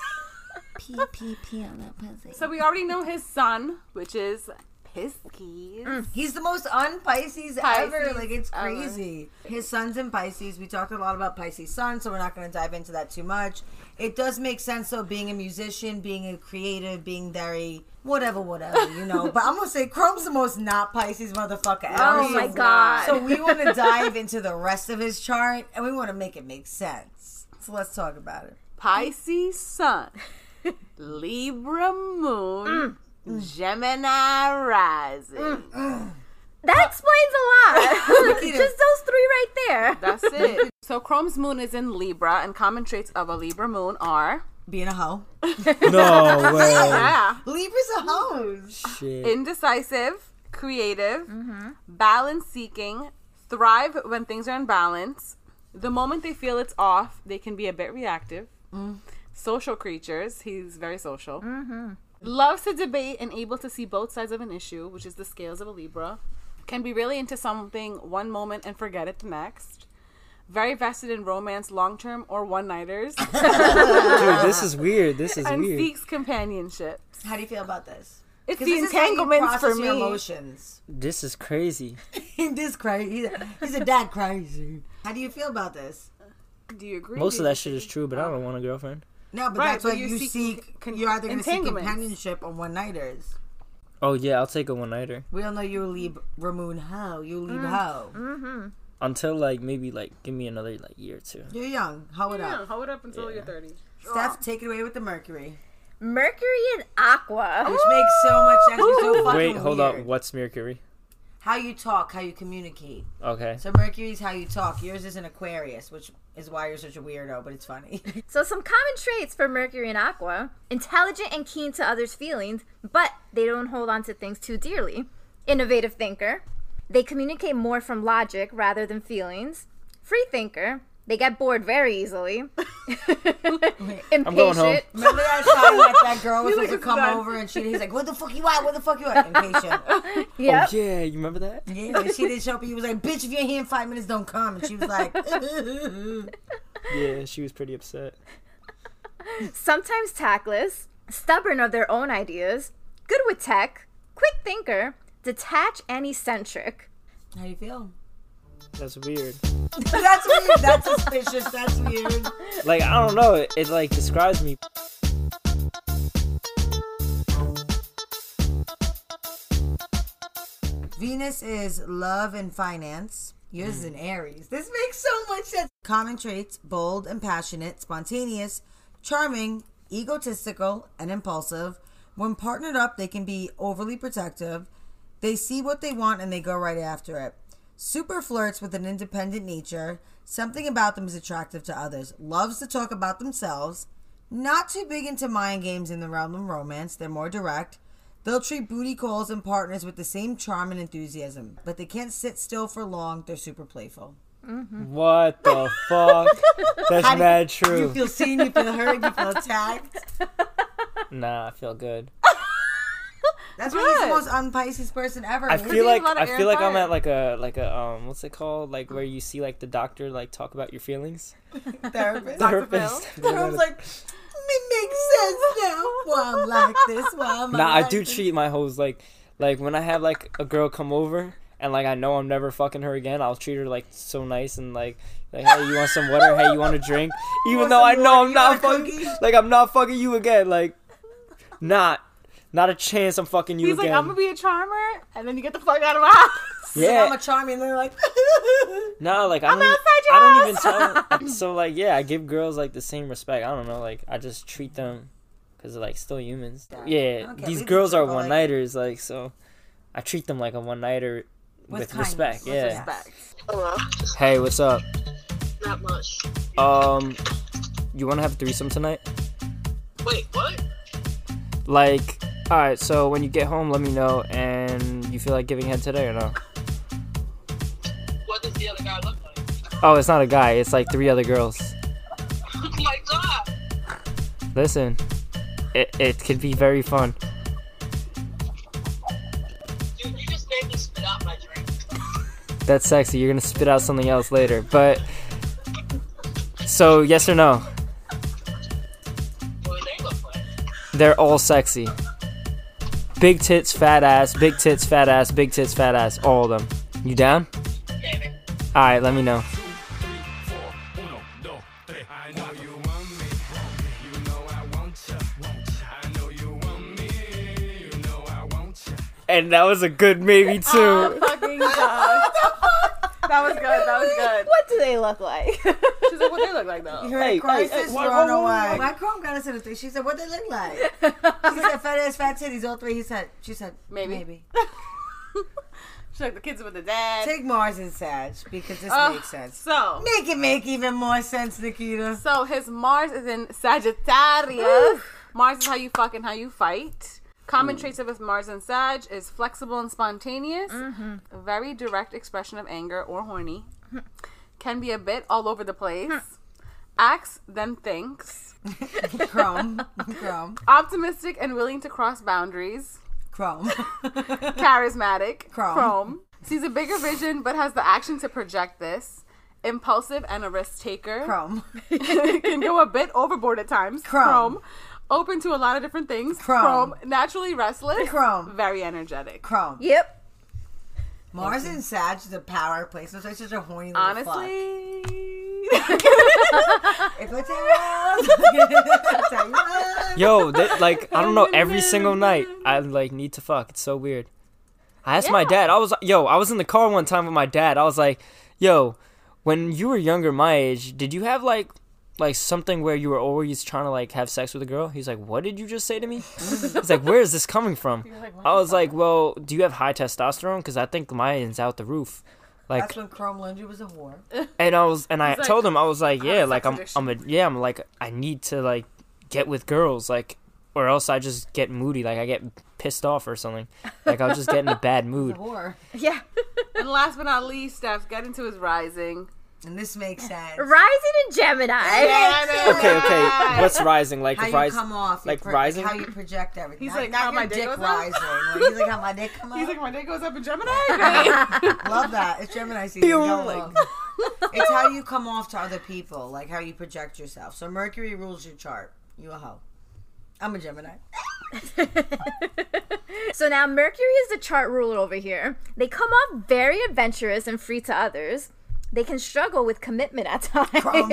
P P P on that pussy. So we already know his sun, which is Pisces. He's the most un-Pisces Pisces ever. Like, it's ever. crazy. His son's in Pisces. We talked a lot about Pisces sun, so we're not going to dive into that too much. It does make sense, though, being a musician, being a creative, being very whatever, whatever, you know. But I'm going to say Chrome's the most not Pisces motherfucker ever. Oh my god. So we want to dive into the rest of his chart, and we want to make it make sense. So let's talk about it. Pisces sun, Libra moon, Gemini rising. That explains a lot. Just those three right there. That's it. So Chrome's moon is in Libra, and common traits of a Libra moon are Being a hoe. No way. yeah, Libra's a hoe. Shit. indecisive, creative, balance seeking, thrive when things are in balance. The moment they feel it's off, they can be a bit reactive. Social creatures. He's very social. Loves to debate and able to see both sides of an issue, which is the scales of a Libra. Can be really into something one moment and forget it the next. Very vested in romance, long-term or one-nighters. Dude, this is weird. This is and weird. seeks companionship. How do you feel about this? It's 'Cause the this is how you entanglements for process your me. emotions. This is crazy. this crazy. He's a dad crazy. How do you feel about this? Do you agree? Most Do of you that shit is true, but I don't want a girlfriend. No, but Right, that's but why you're you seeking seek. con- You're either going to seek entanglements. companionship or one nighters. Oh yeah, I'll take a one nighter. We all know you're a Lib Ramoon hoe. You Lib Mm. hoe. Until like maybe like give me another like year or two. You're young. Hoe it Yeah, up. hold up until Yeah. you're thirty. Steph, take it away with the Mercury, Mercury and Aqua. which makes so much sense. You're so fucking Wait, hold weird. up. What's Mercury? How you talk, how you communicate. Okay. So Mercury's how you talk. Yours is an Aquarius, which is why you're such a weirdo, but it's funny. So some common traits for Mercury and Aqua. Intelligent and keen to others' feelings, but they don't hold on to things too dearly. Innovative thinker. They communicate more from logic rather than feelings. Free thinker. They get bored very easily. Impatient. I'm going home. Remember that time that that girl was You supposed to look come bad. over and she he's like, "What the fuck you at? What the fuck you at?" Impatient. Yep. Oh yeah, you remember that? Yeah, and she didn't show up. He was like, "Bitch, if you ain't here in five minutes, don't come." And she was like, Yeah, she was pretty upset. Sometimes tactless. Stubborn of their own ideas. Good with tech. Quick thinker. Detached and eccentric. "How do you feel?" That's weird. That's weird. That's suspicious. That's weird. Like, I don't know. It, it like describes me. Venus is love and finance. Yours is an Aries. This makes so much sense. Common traits: bold and passionate, spontaneous, charming, egotistical, and impulsive. When partnered up, they can be overly protective. They see what they want and they go right after it. Super flirts with an independent nature. Something about them is attractive to others. Loves to talk about themselves. Not too big into mind games in the realm of romance. They're more direct. They'll treat booty calls and partners with the same charm and enthusiasm. But they can't sit still for long. They're super playful. What the fuck? That's How do mad you, true. You feel seen, you feel heard, you feel attacked. Nah, I feel good. That's why he's the most un-Pisces person ever. I He's feel a like lot of I air feel like I'm fire. at like a like a um what's it called, like where you see like the doctor like talk about your feelings. a therapist. Therapist. I was like, it makes sense now. Why I'm like this? Why am I Nah, I like do this? treat my hoes like like when I have like a girl come over and like I know I'm never fucking her again, I'll treat her like so nice and like like hey, you want some water? Hey, you want a drink? Even want though some I know water? I'm You not want a fucking cookie? like I'm not fucking you again. Like not not a chance I'm fucking you He's like, again. I'm gonna be a charmer, and then you get the fuck out of my house. yeah. I'm a charming. They're like, No, like I I'm don't, even, outside your I don't even house. tell. So like, yeah, I give girls like the same respect. I don't know, like I just treat them because they're like still humans. Yeah, Okay, these leave girls the are circle, like- one nighters, like so. I treat them like a one nighter with, With respect. kindness, with Yeah. Respect. Hello. Hey, what's up? Not much. Um, you want to have a threesome tonight? Wait, what? Like, all right. So when you get home, let me know. And you feel like giving head today or no? What does the other guy look like? Oh, it's not a guy. It's like three other girls. Oh my god! Listen, it it could be very fun. Dude, you just made me spit out my drink. That's sexy. You're gonna spit out something else later. But so yes or no? What do they look like? They're all sexy. Big tits, fat ass, big tits, fat ass, big tits, fat ass. All of them. You down? Maybe. All right, let me know. And that was a good maybe too. Oh, fucking god. That was good. That was good. What do they look like? She's like, what they look like though? her Hey, crisis hey, hey, thrown whoa, whoa, away. whoa. My Chrome got us in the thing. She said, "What they look like?" She said, "Fat ass, fat titties, all three." He said, "She said Maybe. maybe." She's like the kids with the dad. Take Mars and Sag because this Uh, makes sense. So, Make it make even more sense, Nikita. so his Mars is in Sagittarius. Mars is how you fuck and how you fight. Common traits of his Mars and Sag is flexible and spontaneous, a very direct expression of anger or horny, can be a bit all over the place, acts then thinks, Chrome, Chrome, optimistic and willing to cross boundaries, Chrome. charismatic, Chrome. chrome, sees a bigger vision but has the action to project this, impulsive and a risk taker, Chrome. can go a bit overboard at times, Chrome. open to a lot of different things, Chrome. naturally restless, Chrome. very energetic. Chrome. Yep. Mars and Sag, the power place. It's like such a horny little Honestly, fuck. If I tell you, tell you what. Yo, that, like I don't know. Every single night, I like need to fuck. It's so weird. I asked my Yeah. dad. I was yo. I was in the car one time with my dad. I was like, yo, when you were younger, my age, did you have like like something where you were always trying to like have sex with a girl? He's like, what did you just say to me? He's like, where is this coming from? I was like, well, do you have high testosterone? Because I think mine's out the roof. Like, That's when Chrome Lindsay was a whore. and I was, and I He's like, told him, I was like, I have yeah, a like sex I'm, addiction. I'm a, yeah, I'm like, I need to like get with girls, like, or else I just get moody, like I get pissed off or something, like I'll just get in a bad A mood. whore. Yeah. and last but not least, Steph's get into his rising. And this makes sense. Rising in Gemini. Okay, okay, what's rising? Like How you rise, come off, like your pro- rising? how you project everything. He's not, like, not how your my dick dick goes up? rising. Like, he's like how my dick come up. He's like, my day goes up in Gemini. Love that. It's Gemini season. Pew, Go like- look. It's how you come off to other people, like how you project yourself. So Mercury rules your chart. You a hoe. I'm a Gemini. So now Mercury is the chart ruler over here. They come off very adventurous and free to others. They can struggle with commitment at times.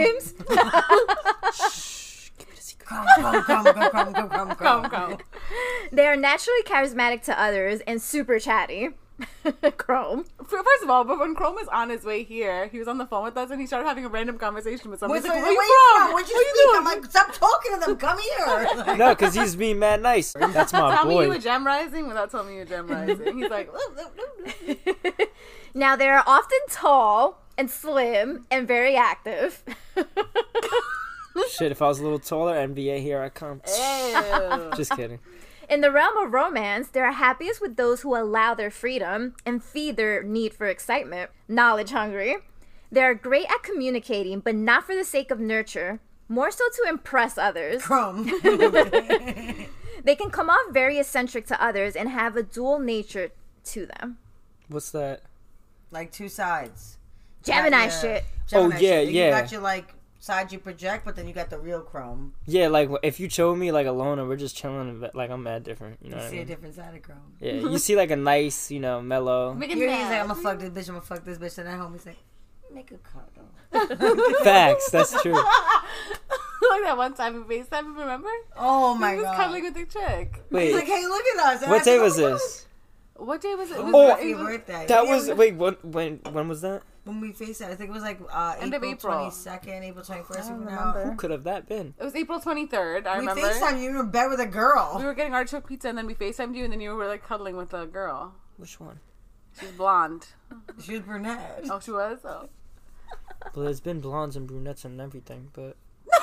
Crumb, crumb, crumb, crumb, crumb, crumb, crumb, Come, crumb. come. They are naturally charismatic to others and super chatty. Chrome. First of all, but when Chrome was on his way here, he was on the phone with us and he started having a random conversation with somebody. Wait, He's so like, where where you you from? from? Where'd you What you speak? doing? I'm like, stop talking to them. Come here. Like, No, because he's being mad nice. That's my Tell me you boy. were gem rising without telling me you were gem rising. He's like, "Look, look, look, look." Now, they are often tall and slim and very active. Shit, if I was a little taller, N B A, here I come. Ew. Just kidding. In the realm of romance, they are happiest with those who allow their freedom and feed their need for excitement, knowledge hungry. They are great at communicating, but not for the sake of nurture, more so to impress others. crumb. They can come off very eccentric to others and have a dual nature to them. What's that? Like two sides. Gemini Yeah. shit. Gemini Oh, yeah, shit. yeah. You got your like side you project, but then you got the real chrome. Yeah, like if you showed me like alone and we're just chilling, and like I'm mad different. You know You what I see a mean? different side of chrome. Yeah, you see like a nice, you know, mellow. Make it Here he's like, mad. I'm gonna fuck this bitch. I'm gonna fuck this bitch. And at home he's like, make a cuddle. Facts. That's true. Like that one time we FaceTime, remember? Oh my He was god. cuddling with the chick. He's Wait, like, hey, look at us. And I what day said, was "Oh, this? What day was it? It It was, was Oh, it your was- birthday. That Yeah, was it wait. When when when was that? when we FaceTime. I think it was like uh, End of April April. twenty-second, April twenty-first. I don't we went remember. out. Who could have that been? it was April twenty-third, I We remember. FaceTime. You were in bed with a girl. We were getting artichoke pizza and then we FaceTimed you and then you were like cuddling with a girl. Which one? She's blonde. She was brunette. Oh, she was? Oh. Well, there's been blondes and brunettes and everything, but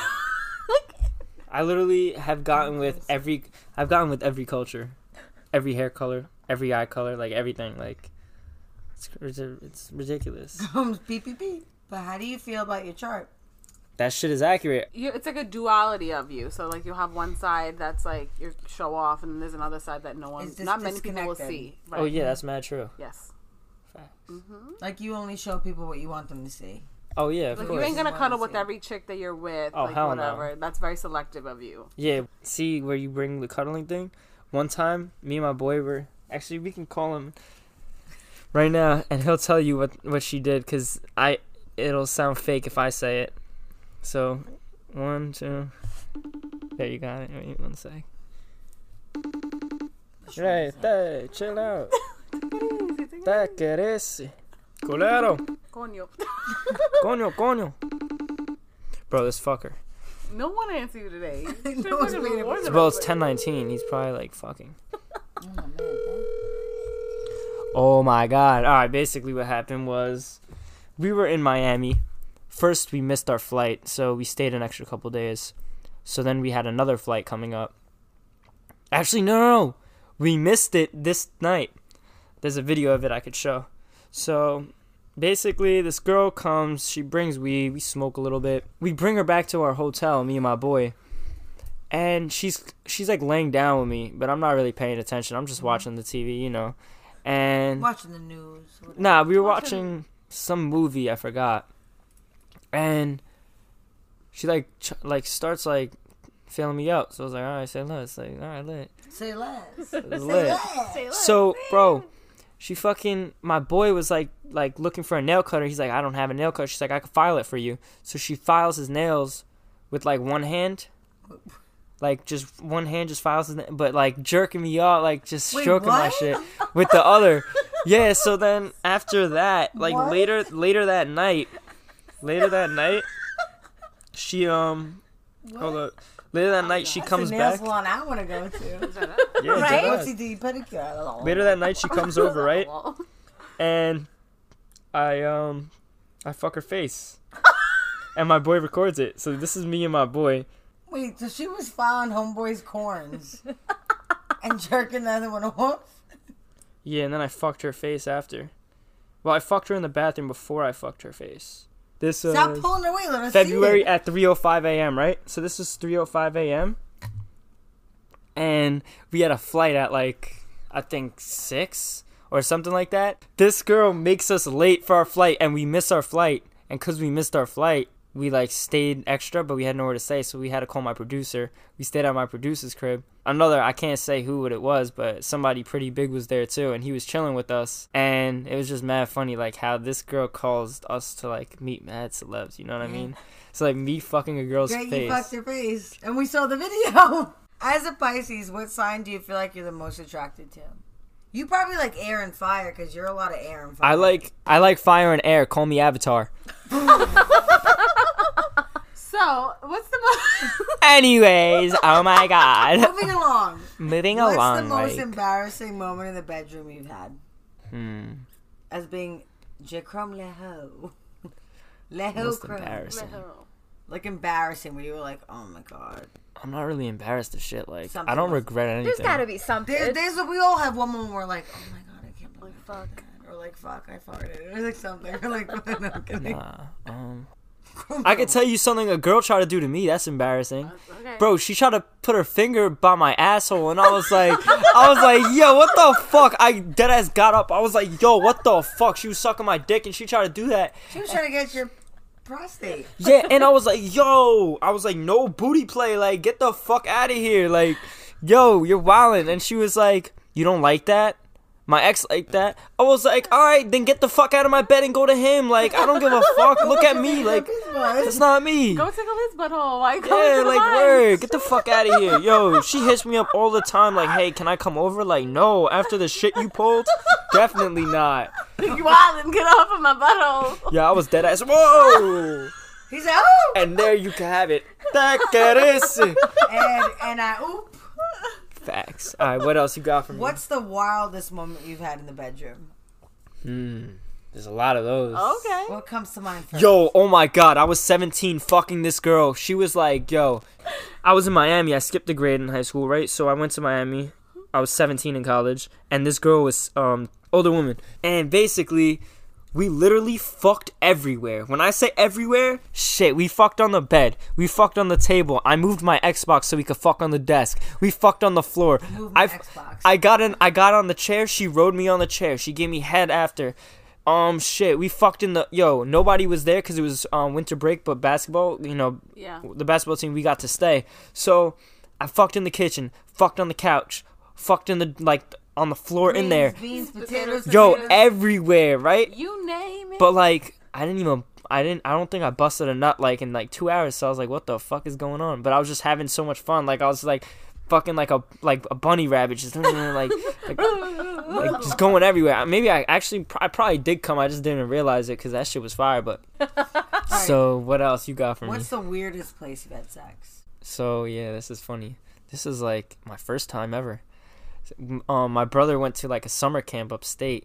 I literally have gotten with every. I've gotten with every culture, every hair color, every eye color, like everything. Like it's it's, it's ridiculous. Comes beep beep beep. But how do you feel about your chart? That shit is accurate. You, it's like a duality of you. So like you have one side that's like your show off, and then there's another side that no one, It's just not many people will disconnected. see. Right. Oh yeah, that's mad true. Yes. Facts. Like you only show people what you want them to see. Oh yeah, of Like course. you ain't gonna What cuddle is with it? every chick that you're with. Oh, like hell no. whatever. That's very selective of you. Yeah, see where you bring the cuddling thing? One time, me and my boy were... Actually, we can call him right now, and he'll tell you what, what she did, because I, it'll sound fake if I say it. So, one, two... There, you got it. Wait one sec. Right there, chill out. Te querés. Culero. Coño. Coño, coño. Bro, this fucker. No one answered you today. You No one's should've being warned able Well, about it's it. ten nineteen. He's probably like fucking... Oh man. Oh my god. Alright, basically what happened was we were in Miami. First we missed our flight, so we stayed an extra couple days. So then we had another flight coming up. Actually, no, no, no. We missed it this night. There's a video of it I could show. So basically this girl comes, she brings weed, we smoke a little bit. We bring her back to our hotel, me and my boy. And she's she's like laying down with me, but I'm not really paying attention. I'm just watching the T V, you know. And Watching the news. whatever. nah, we were watching some movie, I forgot. And she like ch- like starts like feeling me out. So I was like, all right, say less. Like, all right, lit. Say less. It's lit. Less. So, bro, she fucking, my boy was like, like looking for a nail cutter. He's like, I don't have a nail cutter. She's like, I can file it for you. So she files his nails with like one hand. Like just one hand just files his na- but like jerking me off, like just Wait, stroking my what? shit with the other. Yeah, so then after that, like What? later later that night, later that night, she um hold up. Later that night she That's comes the nail back. salon I want to go to. Yeah, Right? dead Go ass. see the pedicure. Later that night she comes over, right? And I um I fuck her face. And my boy records it. So this is me and my boy. Wait, so she was filing homeboy's corns and jerking the other one off? Yeah, and then I fucked her face after. Well, I fucked her in the bathroom before I fucked her face. This uh, Stop pulling her away. Let us February see it. at three oh five a.m., right? So this is three oh five a.m. And we had a flight at like, I think six or something like that. This girl makes us late for our flight and we miss our flight. And because we missed our flight, we like stayed extra, but we had nowhere to stay, so we had to call my producer. We stayed at my producer's crib. Another, I can't say who it was, but somebody pretty big was there too, and he was chilling with us. And it was just mad funny, like how this girl calls us to like meet mad celebs. You know what I mean? It's like me fucking a girl's Great, face. you fucked your face. And we saw the video. As a Pisces, what sign do you feel like you're the most attracted to? You probably like air and fire because you're a lot of air and fire. I like I like fire and air. Call me Avatar. So, what's the most... Anyways, oh my god. Moving along. Moving What's along. the most like, embarrassing moment in the bedroom you've had? hmm, As being Je crome le ho. Le ho most crome. embarrassing. Like embarrassing where you were like, oh my god. I'm not really embarrassed of shit. Like Something I don't was- regret anything. There's gotta be something. There, there's a, we all have one moment where we're like, oh my god, I can't believe Like, I did fuck. that. Or like, fuck, I farted. Or like something. Or like, no, I'm kidding. Nah, um, I could tell you something a girl tried to do to me. That's embarrassing. Okay. Bro, she tried to put her finger by my asshole, and I was like, I was like, yo, what the fuck? I deadass got up. I was like, yo, what the fuck? She was sucking my dick, and she tried to do that. She was trying to get your prostate. Yeah, and I was like, yo, I was like, no booty play. Like, get the fuck out of here. Like, yo, you're wildin'. And she was like, you don't like that? My ex like that. I was like, all right, then get the fuck out of my bed and go to him. Like, I don't give a fuck. Look at me. Like, it's not me. Go tickle his butthole. Like, go Yeah, to the like, line. word. Get the fuck out of here. Yo, she hits me up all the time. Like, hey, can I come over? Like, no. After the shit you pulled, definitely not. You wildin', get off of my butthole. Yeah, I was dead ass. Whoa. He's like, oh! And there you can have it. That is it. And, and I, oop. Facts. All right, what else you got for me? What's the wildest moment you've had in the bedroom? Hmm. There's a lot of those. Okay. What comes to mind first? Yo, oh my god, I was seventeen fucking this girl. She was like, yo, I was in Miami. I skipped a grade in high school, right? So I went to Miami. I was seventeen in college, and this girl was um older woman. And basically, we literally fucked everywhere. When I say everywhere, shit, we fucked on the bed. We fucked on the table. I moved my Xbox so we could fuck on the desk. We fucked on the floor. Moved my I Xbox. I got in I got on the chair, she rode me on the chair. She gave me head after. Um shit, we fucked in the yo, nobody was there cuz it was um winter break, but basketball, you know, Yeah. the basketball team, we got to stay. So, I fucked in the kitchen, fucked on the couch, fucked in the like on the floor in there. Beans, potatoes, Yo, tomatoes. everywhere, right? You name it. But like, I didn't even, I didn't, I don't think I busted a nut like in like two hours. So I was like, what the fuck is going on? But I was just having so much fun. Like I was like, fucking like a like a bunny rabbit, just like like, like just going everywhere. Maybe I actually, I probably did come. I just didn't realize it because that shit was fire. But so what else you got for me? What's the weirdest place you've had sex? So yeah, this is funny. This is like my first time ever. Um, my brother went to like a summer camp upstate,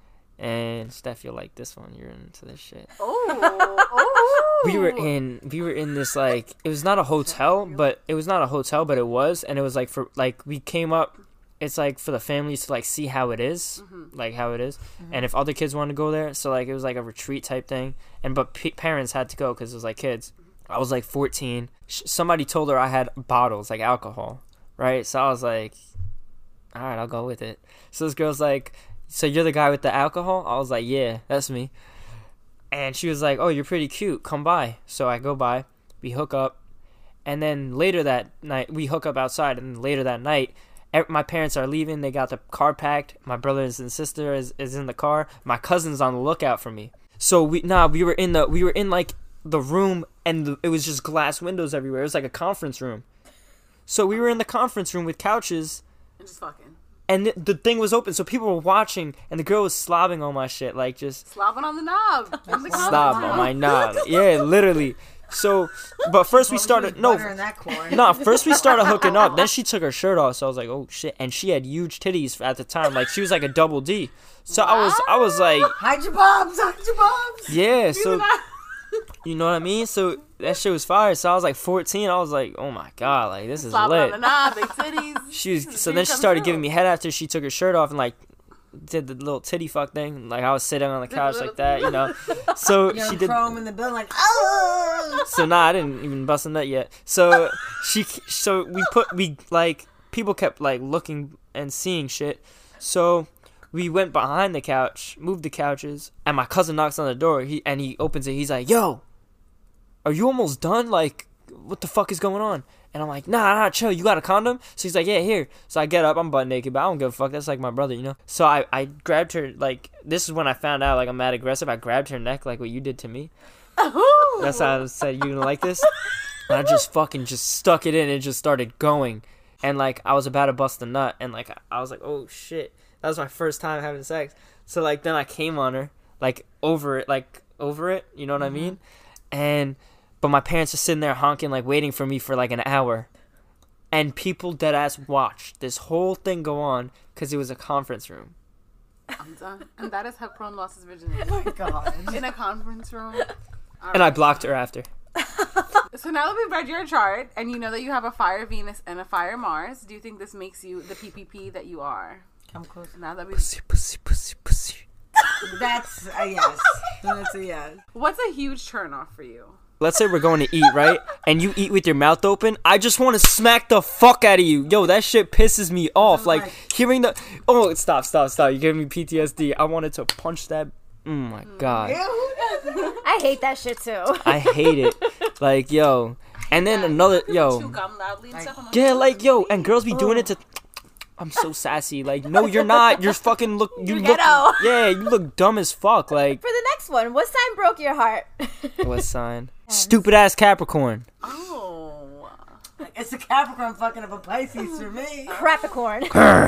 and Steph, you'll like this one. You're into this shit. Oh, oh. We were in, we were in this like, it was not a hotel, but it was not a hotel, but it was, and it was like for like we came up. It's like for the families to like see how it is, like how it is, and if other kids want to go there, so like it was like a retreat type thing, and but p- parents had to go because it was like kids. I was like fourteen. Sh- somebody told her I had bottles, like alcohol, right? So I was like, all right, I'll go with it. So this girl's like, so you're the guy with the alcohol? I was like, yeah, that's me. And she was like, oh, you're pretty cute. Come by. So I go by. We hook up. And then later that night, we hook up outside. And later that night, ev- my parents are leaving. They got the car packed. My brothers and sister is, is in the car. My cousin's on the lookout for me. So we, nah, we were in the, we were in like the room, and the, it was just glass windows everywhere. It was like a conference room. So we were in the conference room with couches. Just fucking. And the, the thing was open, so people were watching, and the girl was slobbing on my shit, like just Slobbing on the knob. On the slob on my knob. Yeah, literally. So, but first we started no, Butter in that corn. no. First we started hooking up. Then she took her shirt off, so I was like, oh shit. And she had huge titties at the time, like she was like a double D. So I was, I was like, Hide your bombs, hide your bombs. yeah. So you know what I mean? So that shit was fire. So I was like fourteen. I was like, oh my god, like this is Slobbing on lit. the knob, big titties. She was, so then she started giving me head after she took her shirt off and like did the little titty fuck thing. Like I was sitting on the couch like that, you know. So Young she did. Chrome in the building, like, oh. So nah, I didn't even bust a nut yet. So she, so we put we like people kept like looking and seeing shit. So we went behind the couch, moved the couches, and my cousin knocks on the door. He and he opens it. He's like, "Yo, are you almost done? Like, what the fuck is going on? And I'm like, nah, nah, chill. You got a condom? So he's like, yeah, here. So I get up. I'm butt naked, but I don't give a fuck. That's like my brother, you know? So I, I grabbed her, like, this is when I found out, like, I'm mad aggressive. I grabbed her neck like what you did to me. That's how I said, you didn't like this? And I just fucking just stuck it in and just started going. And, like, I was about to bust a nut. And, like, I was like, oh, shit. That was my first time having sex. So, like, then I came on her, like, over it, like, over it. You know what mm-hmm. I mean? And... But my parents are sitting there honking, like, waiting for me for, like, an hour. And people deadass watched this whole thing go on because it was a conference room. I'm done. And that is how Chrome lost his virginity. Oh, my God. In a conference room. All and right. I blocked her after. So now that we've read your chart, and you know that you have a fire Venus and a fire Mars, do you think this makes you the P P P that you are? Come close. Now that we Pussy, pussy, pussy, pussy. That's a yes. That's a yes. What's a huge turnoff for you? Let's say we're going to eat, right? And you eat with your mouth open. I just want to smack the fuck out of you. Yo, that shit pisses me off. Like, hearing the... Oh, stop, stop, stop. You're giving me P T S D. I wanted to punch that... Oh, my God. I hate that shit, too. I hate it. Like, yo. And then another... Yo. Yeah, like, yo. And girls be doing it to... I'm so sassy. Like, no, you're not. You're fucking look. You You're look. ghetto. Yeah, you look dumb as fuck. Like, For the next one, what sign broke your heart? what sign? Stupid ass Capricorn. Oh. It's a Capricorn fucking of a Pisces for me. Crapicorn.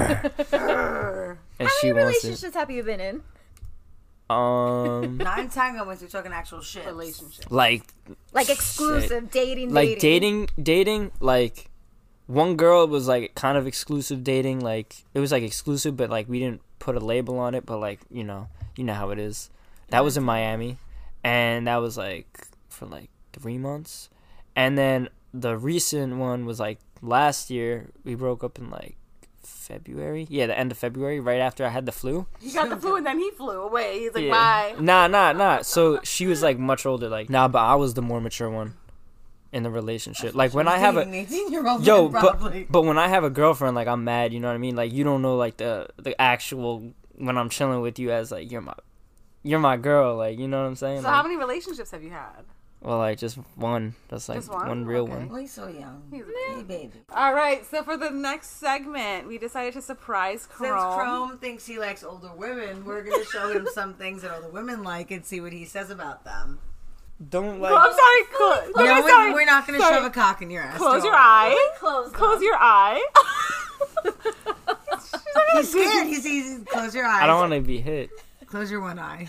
And How she many wants it. relationships have you been in? Um, Nine tango ones. We're talking actual shit. Relationship. like, Like exclusive, dating, like dating. dating, dating. Like, one girl was like kind of exclusive dating. Like, it was like exclusive, but like we didn't put a label on it. But like, you know, you know how it is. That was in Miami, and that was like for like three months. And then the recent one was like last year. We broke up in like February. Yeah, the end of February, right after I had the flu. He got the flu and then he flew away. He's like, Yeah. bye. Nah, nah, nah. So she was like much older. Like, nah, but I was the more mature one in the relationship. Like when I have a eighteen-year-old yo, man, probably. but but when I have a girlfriend, like I'm mad. You know what I mean? Like you don't know like the the actual when I'm chilling with you as like you're my you're my girl. Like you know what I'm saying? So like, how many relationships have you had? well, like just one. That's like Just one? one real Okay. one. Well, he's so young. He's Hey, baby. All right, so for the next segment, we decided to surprise Since Chrome. Chrome thinks he likes older women, we're going to show him some things that older women like and see what he says about them. Don't like. Oh, I'm sorry. Close. No, I'm we, sorry. we're not going to Sorry. shove a cock in your ass. Close don't your worry. eye. Close. Close your eye. He's scared. He's, he's close your eyes. I don't want to be hit. Close your one eye.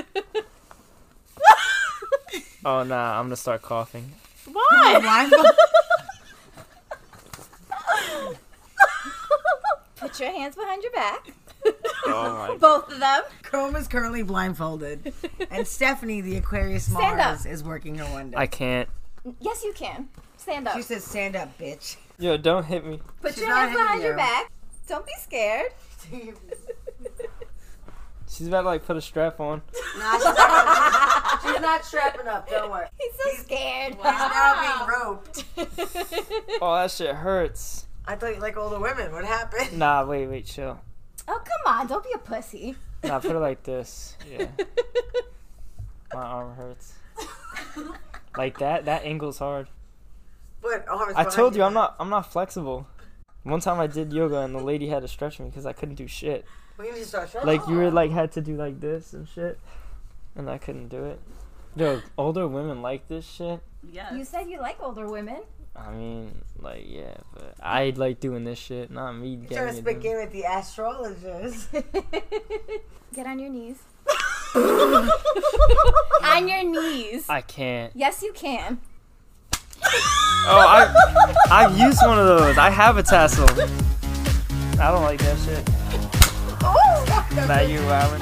Oh nah, I'm gonna start coughing. Why? Blindfold. Put your hands behind your back. Oh my. Both of them. Chrome is currently blindfolded, and Stephanie, the Aquarius Stand Mars, up. is working her wonder. I can't. Yes, you can. Stand up. She says, "Stand up, bitch." Yo, don't hit me. Put She's your not hands hitting behind your you. back. Don't be scared. She's about to like put a strap on. Nah, she's not, she's not strapping up. Don't worry. He's so scared. He's now being roped. Oh, that shit hurts. I thought you like older women. What happened? Nah, wait, wait, chill. Oh, come on. Don't be a pussy. Nah, put it like this. Yeah. My arm hurts. Like that. That angle's hard. What? Arms I behind told you your I'm not. I'm not flexible. One time I did yoga and the lady had to stretch me because I couldn't do shit. We need to start stretching. Like you were like had to do like this and shit, and I couldn't do it. Yo, older women like this shit. Yes. You said you like older women. I mean, like yeah, but I like doing this shit, not me Trying to getting spit it. game at the astrologers. Get on your knees. On your knees. I can't. Yes, you can. Oh, I I've used one of those. I have a tassel. I don't like that shit. Now you, Alan.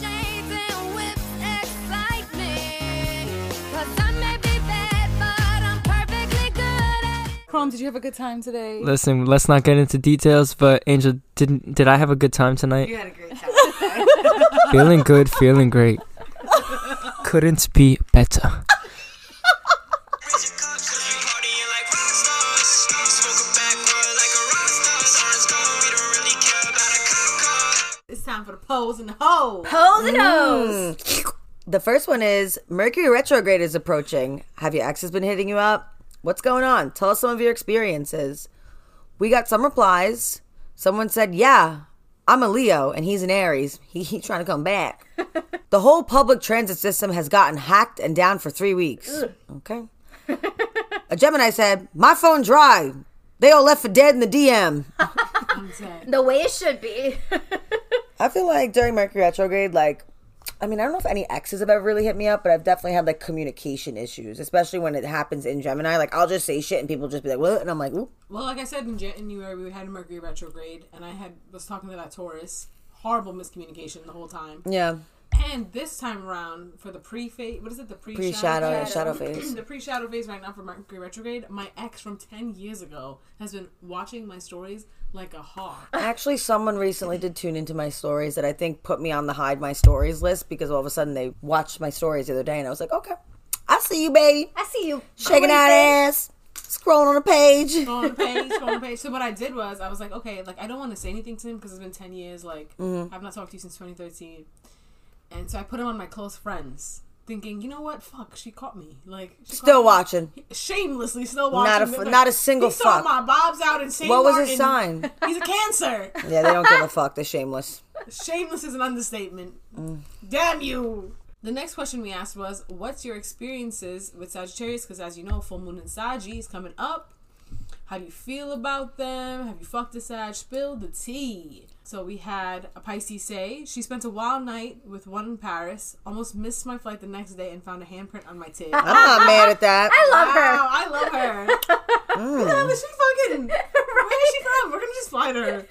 Chrome, did you have a good time today? Listen, let's not get into details, but Angel, did did I have a good time tonight? You had a great time. Feeling good, feeling great. Couldn't be better. It's time for the pose and the hose. Pose and hose. The first one is Mercury retrograde is approaching. Have your exes been hitting you up? What's going on? Tell us some of your experiences. We got some replies. Someone said, yeah, I'm a Leo and he's an Aries. He, he trying to come back. The whole public transit system has gotten hacked and down for three weeks. Ugh. Okay. A Gemini said, my phone dry. They all left for dead in the D M. The way it should be. I feel like during Mercury retrograde, like, I mean, I don't know if any exes have ever really hit me up, but I've definitely had like communication issues, especially when it happens in Gemini. Like, I'll just say shit and people just be like, what? And I'm like, ooh. Well, like I said, in January, we had a Mercury retrograde, and I had was talking to that Taurus. Horrible miscommunication the whole time. Yeah. And this time around, for the pre-phase, what is it? The pre-shadow, pre-shadow yeah, shadow phase. The pre-shadow phase right now for Mercury retrograde, my ex from ten years ago has been watching my stories like a hawk. Actually, someone recently did tune into my stories that I think put me on the hide my stories list because all of a sudden they watched my stories the other day and I was like, okay, I see you, baby. I see you. Shaking that ass. Scrolling on a page. Scrolling on a page, scrolling on a page. So what I did was, I was like, okay, like I don't want to say anything to him because it's been ten years. Like, mm-hmm. I've not talked to you since twenty thirteen. And so I put him on my close friends, thinking, you know what? Fuck, she caught me. Like, she still caught watching. Me. Shamelessly still watching. Not a, like, not a single he fuck. Saw my bobs out in Saint What was Martin. his sign? He's a Cancer. Yeah, they don't give a fuck. They're shameless. Shameless is an understatement. Mm. Damn you. The next question we asked was, what's your experiences with Sagittarius? Because as you know, full moon in Saggy is coming up. How do you feel about them? Have you fucked a Sag? Spill the tea. So we had a Pisces say, she spent a wild night with one in Paris, almost missed my flight the next day and found a handprint on my tip. I'm not mad at that. I love wow, her. I love her. Mm. Who the hell is she fucking? Where is she from? We're going to just find her.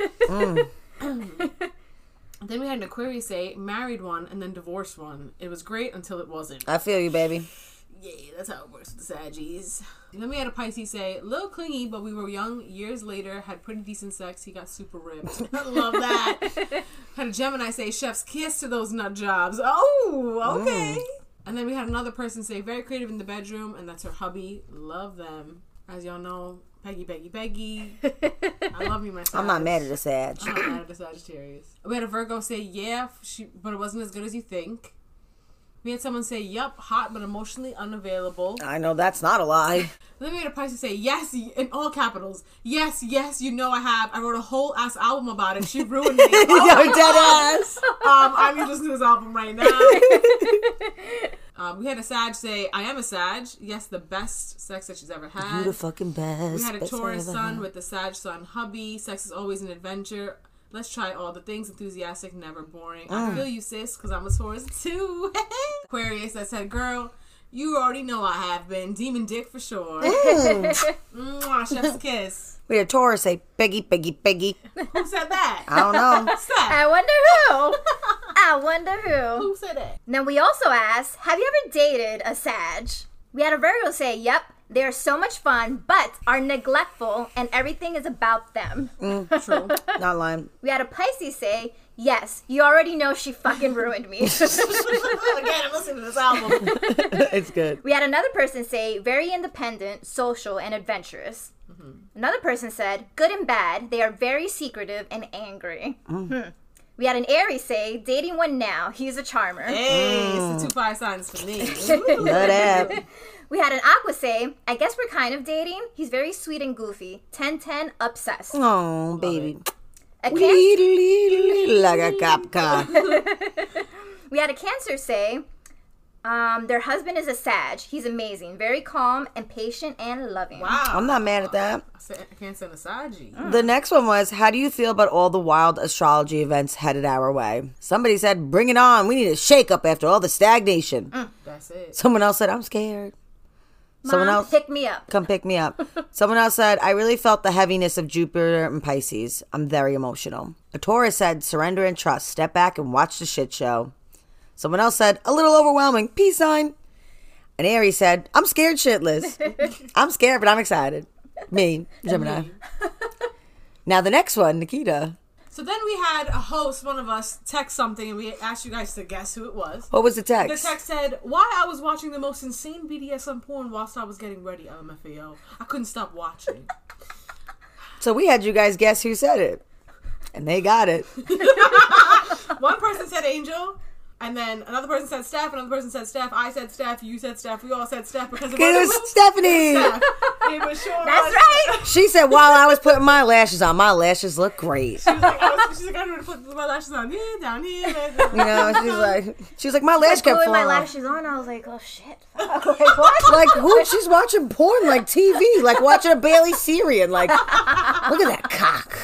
Mm. Then we had an Aquarius say, married one and then divorced one. It was great until it wasn't. I feel you, baby. Yeah, that's how it works with the Saggies. Then we had a Pisces say, little clingy, but we were young. Years later, had pretty decent sex. He got super ripped. I love that. Had a Gemini say, chef's kiss to those nut jobs. Oh, okay. Mm. And then we had another person say, very creative in the bedroom, and that's her hubby. Love them. As y'all know, Peggy, Peggy, Peggy. I love you, my Sag. I'm not mad at the Sag. I'm not mad at the Sagittarius. We had a Virgo say, yeah, she, but it wasn't as good as you think. We had someone say, yup, hot but emotionally unavailable. I know that's not a lie. Then we had a Pisces say, yes, in all capitals. Yes, yes, you know I have. I wrote a whole ass album about it. She ruined me. Oh, Yo, dead ass. Um, I'm just listening to this album right now. um, we had a Sag say, I am a Sag. Yes, the best sex that she's ever had. You the fucking best. We had a best Taurus sun had. with the Sag sun hubby. Sex is always an adventure. Let's try all the things. Enthusiastic, never boring. Mm. I feel you, sis, because I'm a Taurus too. Aquarius that said, girl, you already know I have been. Demon dick for sure. Mm. Mwah, chef's kiss. We had a Taurus say, Peggy, Peggy, Peggy. Who said that? I don't know. What's that? I wonder who. I wonder who. Who said that? Then we also asked, have you ever dated a Sag? We had a Virgo say, yep. They are so much fun, but are neglectful, and everything is about them. Mm, true. Not lying. We had a Pisces say, yes, you already know she fucking ruined me. Again, I'm listening to this album. It's good. We had another person say, very independent, social, and adventurous. Mm-hmm. Another person said, good and bad, they are very secretive and angry. Mm. Hmm. We had an Aries say, dating one now, he's a charmer. Hey, mm. it's the two fire signs for me. Love that. We had an Aqua say, I guess we're kind of dating. He's very sweet and goofy. ten ten obsessed. Oh, baby. A can- like a cop car. We had a Cancer say, um, their husband is a Sag. He's amazing. Very calm and patient and loving. Wow. I'm not mad at that. I can't send a Saggy. Mm. The next one was, how do you feel about all the wild astrology events headed our way? Somebody said, bring it on. We need a shake-up after all the stagnation. Mm. That's it. Someone else said, I'm scared. Mom, Someone else, pick me up. Come pick me up. Someone else said, I really felt the heaviness of Jupiter and Pisces. I'm very emotional. A Taurus said, surrender and trust. Step back and watch the shit show. Someone else said, a little overwhelming. Peace sign. And Aries said, I'm scared shitless. I'm scared, but I'm excited. Me, Gemini. Now the next one, Nikita. So then we had a host, one of us, text something, and we asked you guys to guess who it was. What was the text? The text said, why I was watching the most insane B D S M porn whilst I was getting ready, L M F A O. I couldn't stop watching. So we had you guys guess who said it. And they got it. One person said Angel. And then another person said Steph, another person said Steph, I said Steph, you said Steph, we all said Steph because it, It was wasn't Stephanie. Steph. It was sure. That's right. She said while I was putting my lashes on, my lashes look great. She was like, I was, she's like, I'm gonna put my lashes on here, down here. You know, she's like, she's like, my lash I kept put my falling off. lashes on. I was like, oh shit. Fuck. Like, what? Like who? She's watching porn, like T V, like watching a Bailey Syrian. Like, look at that cock.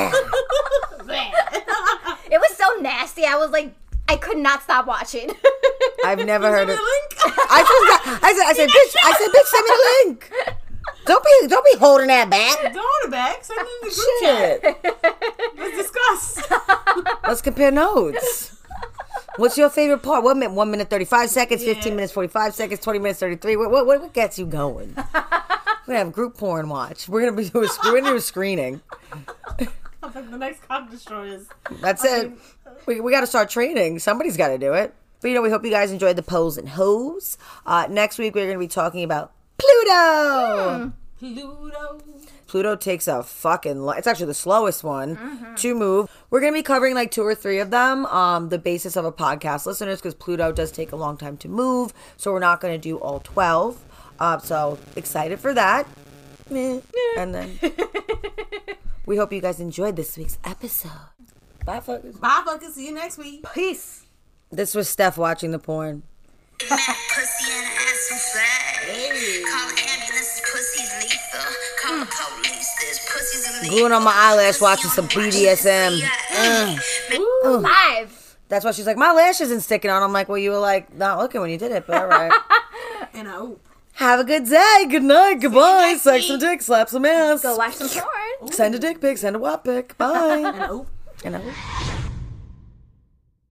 It was so nasty. I was like, I could not stop watching. I've never heard Send it. me the link. I just, I said, I said, bitch, I said, bitch, send me the link. Don't be, don't be holding that back. Don't hold it back. Send it in the group chat. Shit. Let's discuss. Let's compare notes. What's your favorite part? What minute? One minute thirty-five seconds. Yeah. Fifteen minutes forty-five seconds. Twenty minutes thirty-three. What what what gets you going? We're gonna have group porn watch. We're gonna be doing. We're gonna do a screening. I'm like the next cock destroyers. That's it. We we got to start training. Somebody's got to do it. But you know, we hope you guys enjoyed the pose and hose. Uh, next week we're gonna be talking about Pluto. Pluto. Pluto takes a fucking lo- it's actually the slowest one to move. We're going to be covering like two or three of them, um, the basis of a podcast listeners, because Pluto does take a long time to move. So we're not going to do all twelve. Uh, so excited for that. Meh. And then we hope you guys enjoyed this week's episode. Bye, fuckers. Bye, fuckers. See you next week. Peace. This was Steph watching the porn. Pussy and ass and flag. Call ambulance, pussy's lethal. Call the police, this pussy's illegal. Gluing on my eyelash, watching some B D S M. Mm. Live. That's why she's like, my lash isn't sticking on. I'm like, well, you were like not looking when you did it, but all right. And I hope. Have a good day. Good night. Goodbye. next Suck week. some dick. Slap some ass. Go watch some porn. Send a dick pic. Send a wop pic. Bye. And I hope. And I-